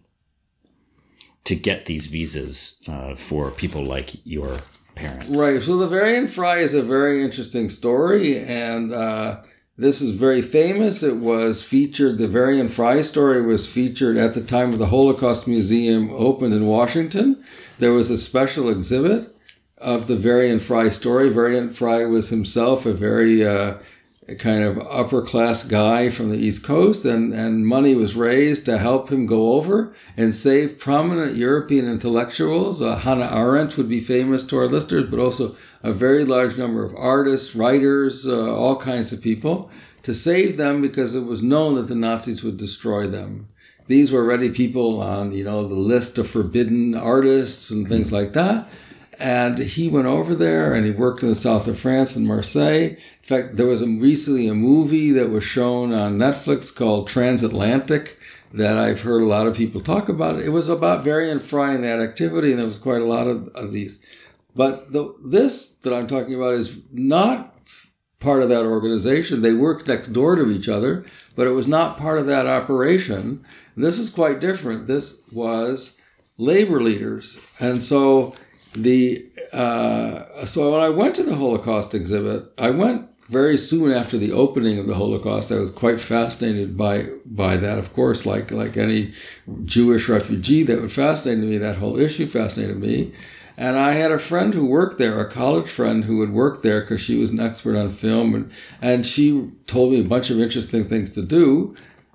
to get these visas uh, for people like your parents? Right. So the Varian Fry is a very interesting story, and uh, this is very famous. It was featured, the Varian Fry story was featured at the time of the Holocaust Museum opened in Washington. There was a special exhibit of the Varian Fry story. Varian Fry was himself a very uh, kind of upper-class guy from the East Coast, and, and money was raised to help him go over and save prominent European intellectuals. Uh, Hannah Arendt would be famous to our listeners, but also a very large number of artists, writers, uh, all kinds of people, to save them, because it was known that the Nazis would destroy them. These were already people on, you know, the list of forbidden artists and things like that. And he went over there, and he worked in the south of France in Marseille. In fact, there was a, recently a movie that was shown on Netflix called Transatlantic that I've heard a lot of people talk about. It was about Varian Fry and that activity, and there was quite a lot of, of these. But the, this that I'm talking about is not part of that organization. They worked next door to each other, but it was not part of that operation. This is quite different. This was labor leaders. And so the uh, so when I went to the Holocaust exhibit, I went very soon after the opening of the Holocaust. I was quite fascinated by by that, of course, like like any Jewish refugee that would fascinate me. That whole issue fascinated me. And I had a friend who worked there, a college friend who had worked there because she was an expert on film, and, and she told me a bunch of interesting things to do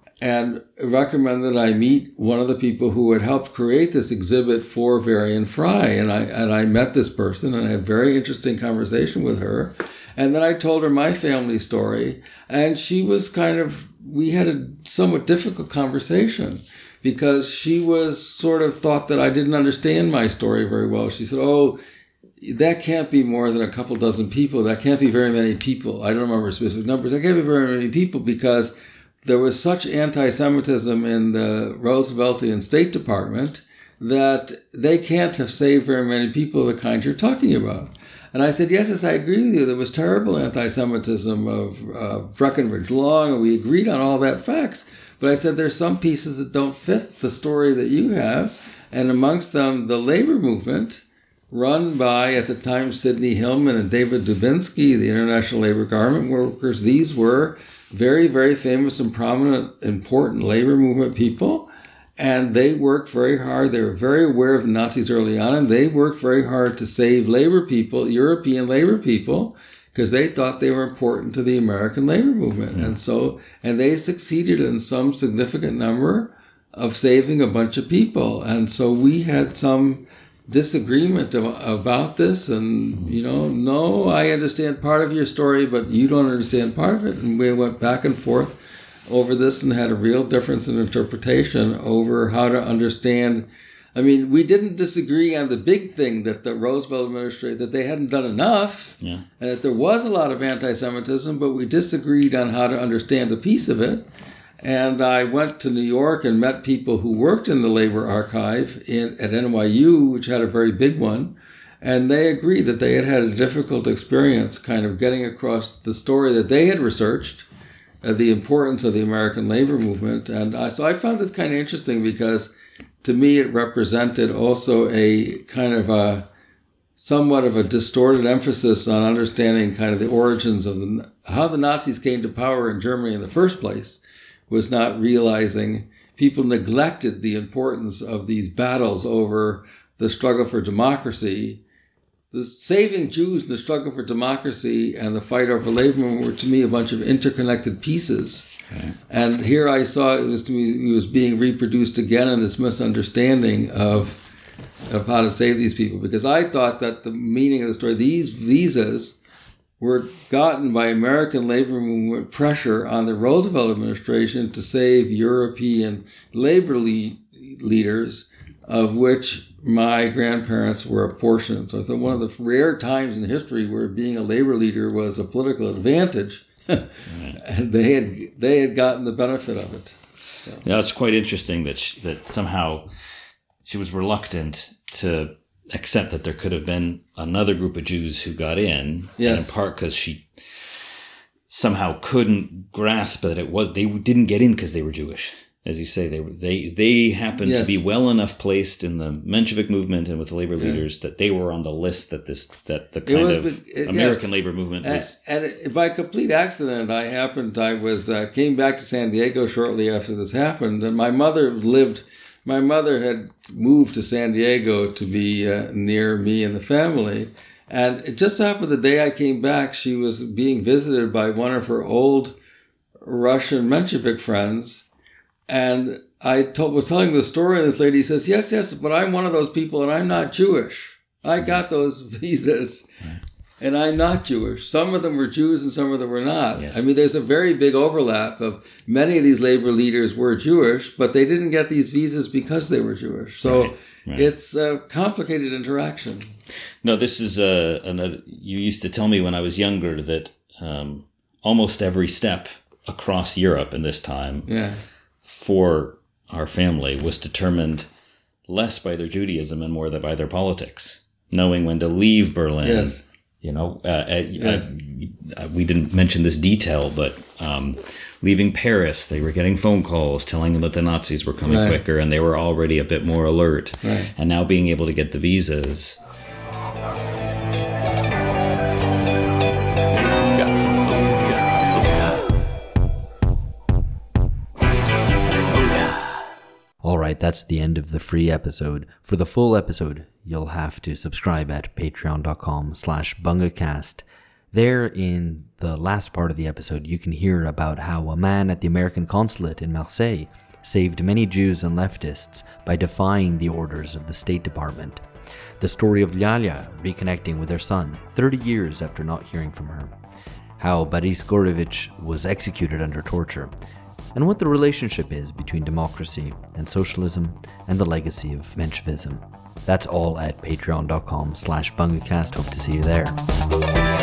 and recommended I meet one of the people who had helped create this exhibit for Varian Fry. And I and I met this person and I had a very interesting conversation with her. And then I told her my family story, and she was kind of, we had a somewhat difficult conversation, because she was sort of thought that I didn't understand my story very well. She said, oh, that can't be more than a couple dozen people. That can't be very many people. I don't remember specific numbers. That can't be very many people because there was such anti-Semitism in the Rooseveltian State Department that they can't have saved very many people of the kind you're talking about. And I said, yes, yes, I agree with you. There was terrible anti-Semitism of uh, Breckinridge Law, and we agreed on all that facts. But I said, there's some pieces that don't fit the story that you have. And amongst them, the labor movement run by, at the time, Sidney Hillman and David Dubinsky, the International Labor Garment Workers. These were very, very famous and prominent, important labor movement people. And they worked very hard. They were very aware of the Nazis early on, and they worked very hard to save labor people, European labor people, because they thought they were important to the American labor movement. Mm. And so, and they succeeded in some significant number of saving a bunch of people. And so we had some disagreement about this, and, you know, no, I understand part of your story, but you don't understand part of it. And we went back and forth over this and had a real difference in interpretation over how to understand. I mean, we didn't disagree on the big thing that the Roosevelt administration, that they hadn't done enough, yeah. and that there was a lot of anti-Semitism, but we disagreed on how to understand a piece of it. And I went to New York and met people who worked in the Labor Archive in, at N Y U, which had a very big one, and they agreed that they had had a difficult experience kind of getting across the story that they had researched, uh, the importance of the American labor movement. And I, so I found this kind of interesting because to me, it represented also a kind of a somewhat of a distorted emphasis on understanding kind of the origins of the, how the Nazis came to power in Germany in the first place, was not realizing people neglected the importance of these battles over the struggle for democracy. The saving Jews in the struggle for democracy and the fight over labor movement were, to me, a bunch of interconnected pieces. Okay. And here I saw it was to me, it was being reproduced again in this misunderstanding of of how to save these people. Because I thought that the meaning of the story, these visas were gotten by American labor movement pressure on the Roosevelt administration to save European labor le- leaders, of which my grandparents were a portion. So I thought one of the rare times in history where being a labor leader was a political advantage. And they had they had gotten the benefit of it. So. Yeah, it's quite interesting that she, that somehow she was reluctant to accept that there could have been another group of Jews who got in, yes. and in part because she somehow couldn't grasp that it was they didn't get in because they were Jewish. As you say, they were, they they happened yes. to be well enough placed in the Menshevik movement and with the labor leaders yeah. that they were on the list that this that the kind was, of it, American yes. labor movement was. And, and by complete accident, I happened. I was uh, came back to San Diego shortly after this happened, and my mother lived. My mother had moved to San Diego to be uh, near me and the family, and it just happened the day I came back, she was being visited by one of her old Russian Menshevik friends. And I told, was telling the story, and this lady says, yes, yes, but I'm one of those people, and I'm not Jewish. I got those visas, and I'm not Jewish. Some of them were Jews, and some of them were not. Yes. I mean, there's a very big overlap of many of these labor leaders were Jewish, but they didn't get these visas because they were Jewish. So right. Right. It's a complicated interaction. No, this is a, another, you used to tell me when I was younger that um, almost every step across Europe in this time yeah. for our family was determined less by their Judaism and more by their politics, knowing when to leave Berlin. Yes. You know, uh, uh, yes. uh, we didn't mention this detail, but um, leaving Paris, they were getting phone calls telling them that the Nazis were coming right. quicker, and they were already a bit more alert. Right. And now being able to get the visas Alright, that's the end of the free episode. For the full episode, you'll have to subscribe at patreon.com slash bungacast. There, in the last part of the episode, you can hear about how a man at the American consulate in Marseille saved many Jews and leftists by defying the orders of the State Department. The story of Lyalia reconnecting with her son thirty years after not hearing from her. How Boris Gourevitch was executed under torture. And what the relationship is between democracy and socialism and the legacy of Menshevism. That's all at patreon.com slash bungacast. Hope to see you there.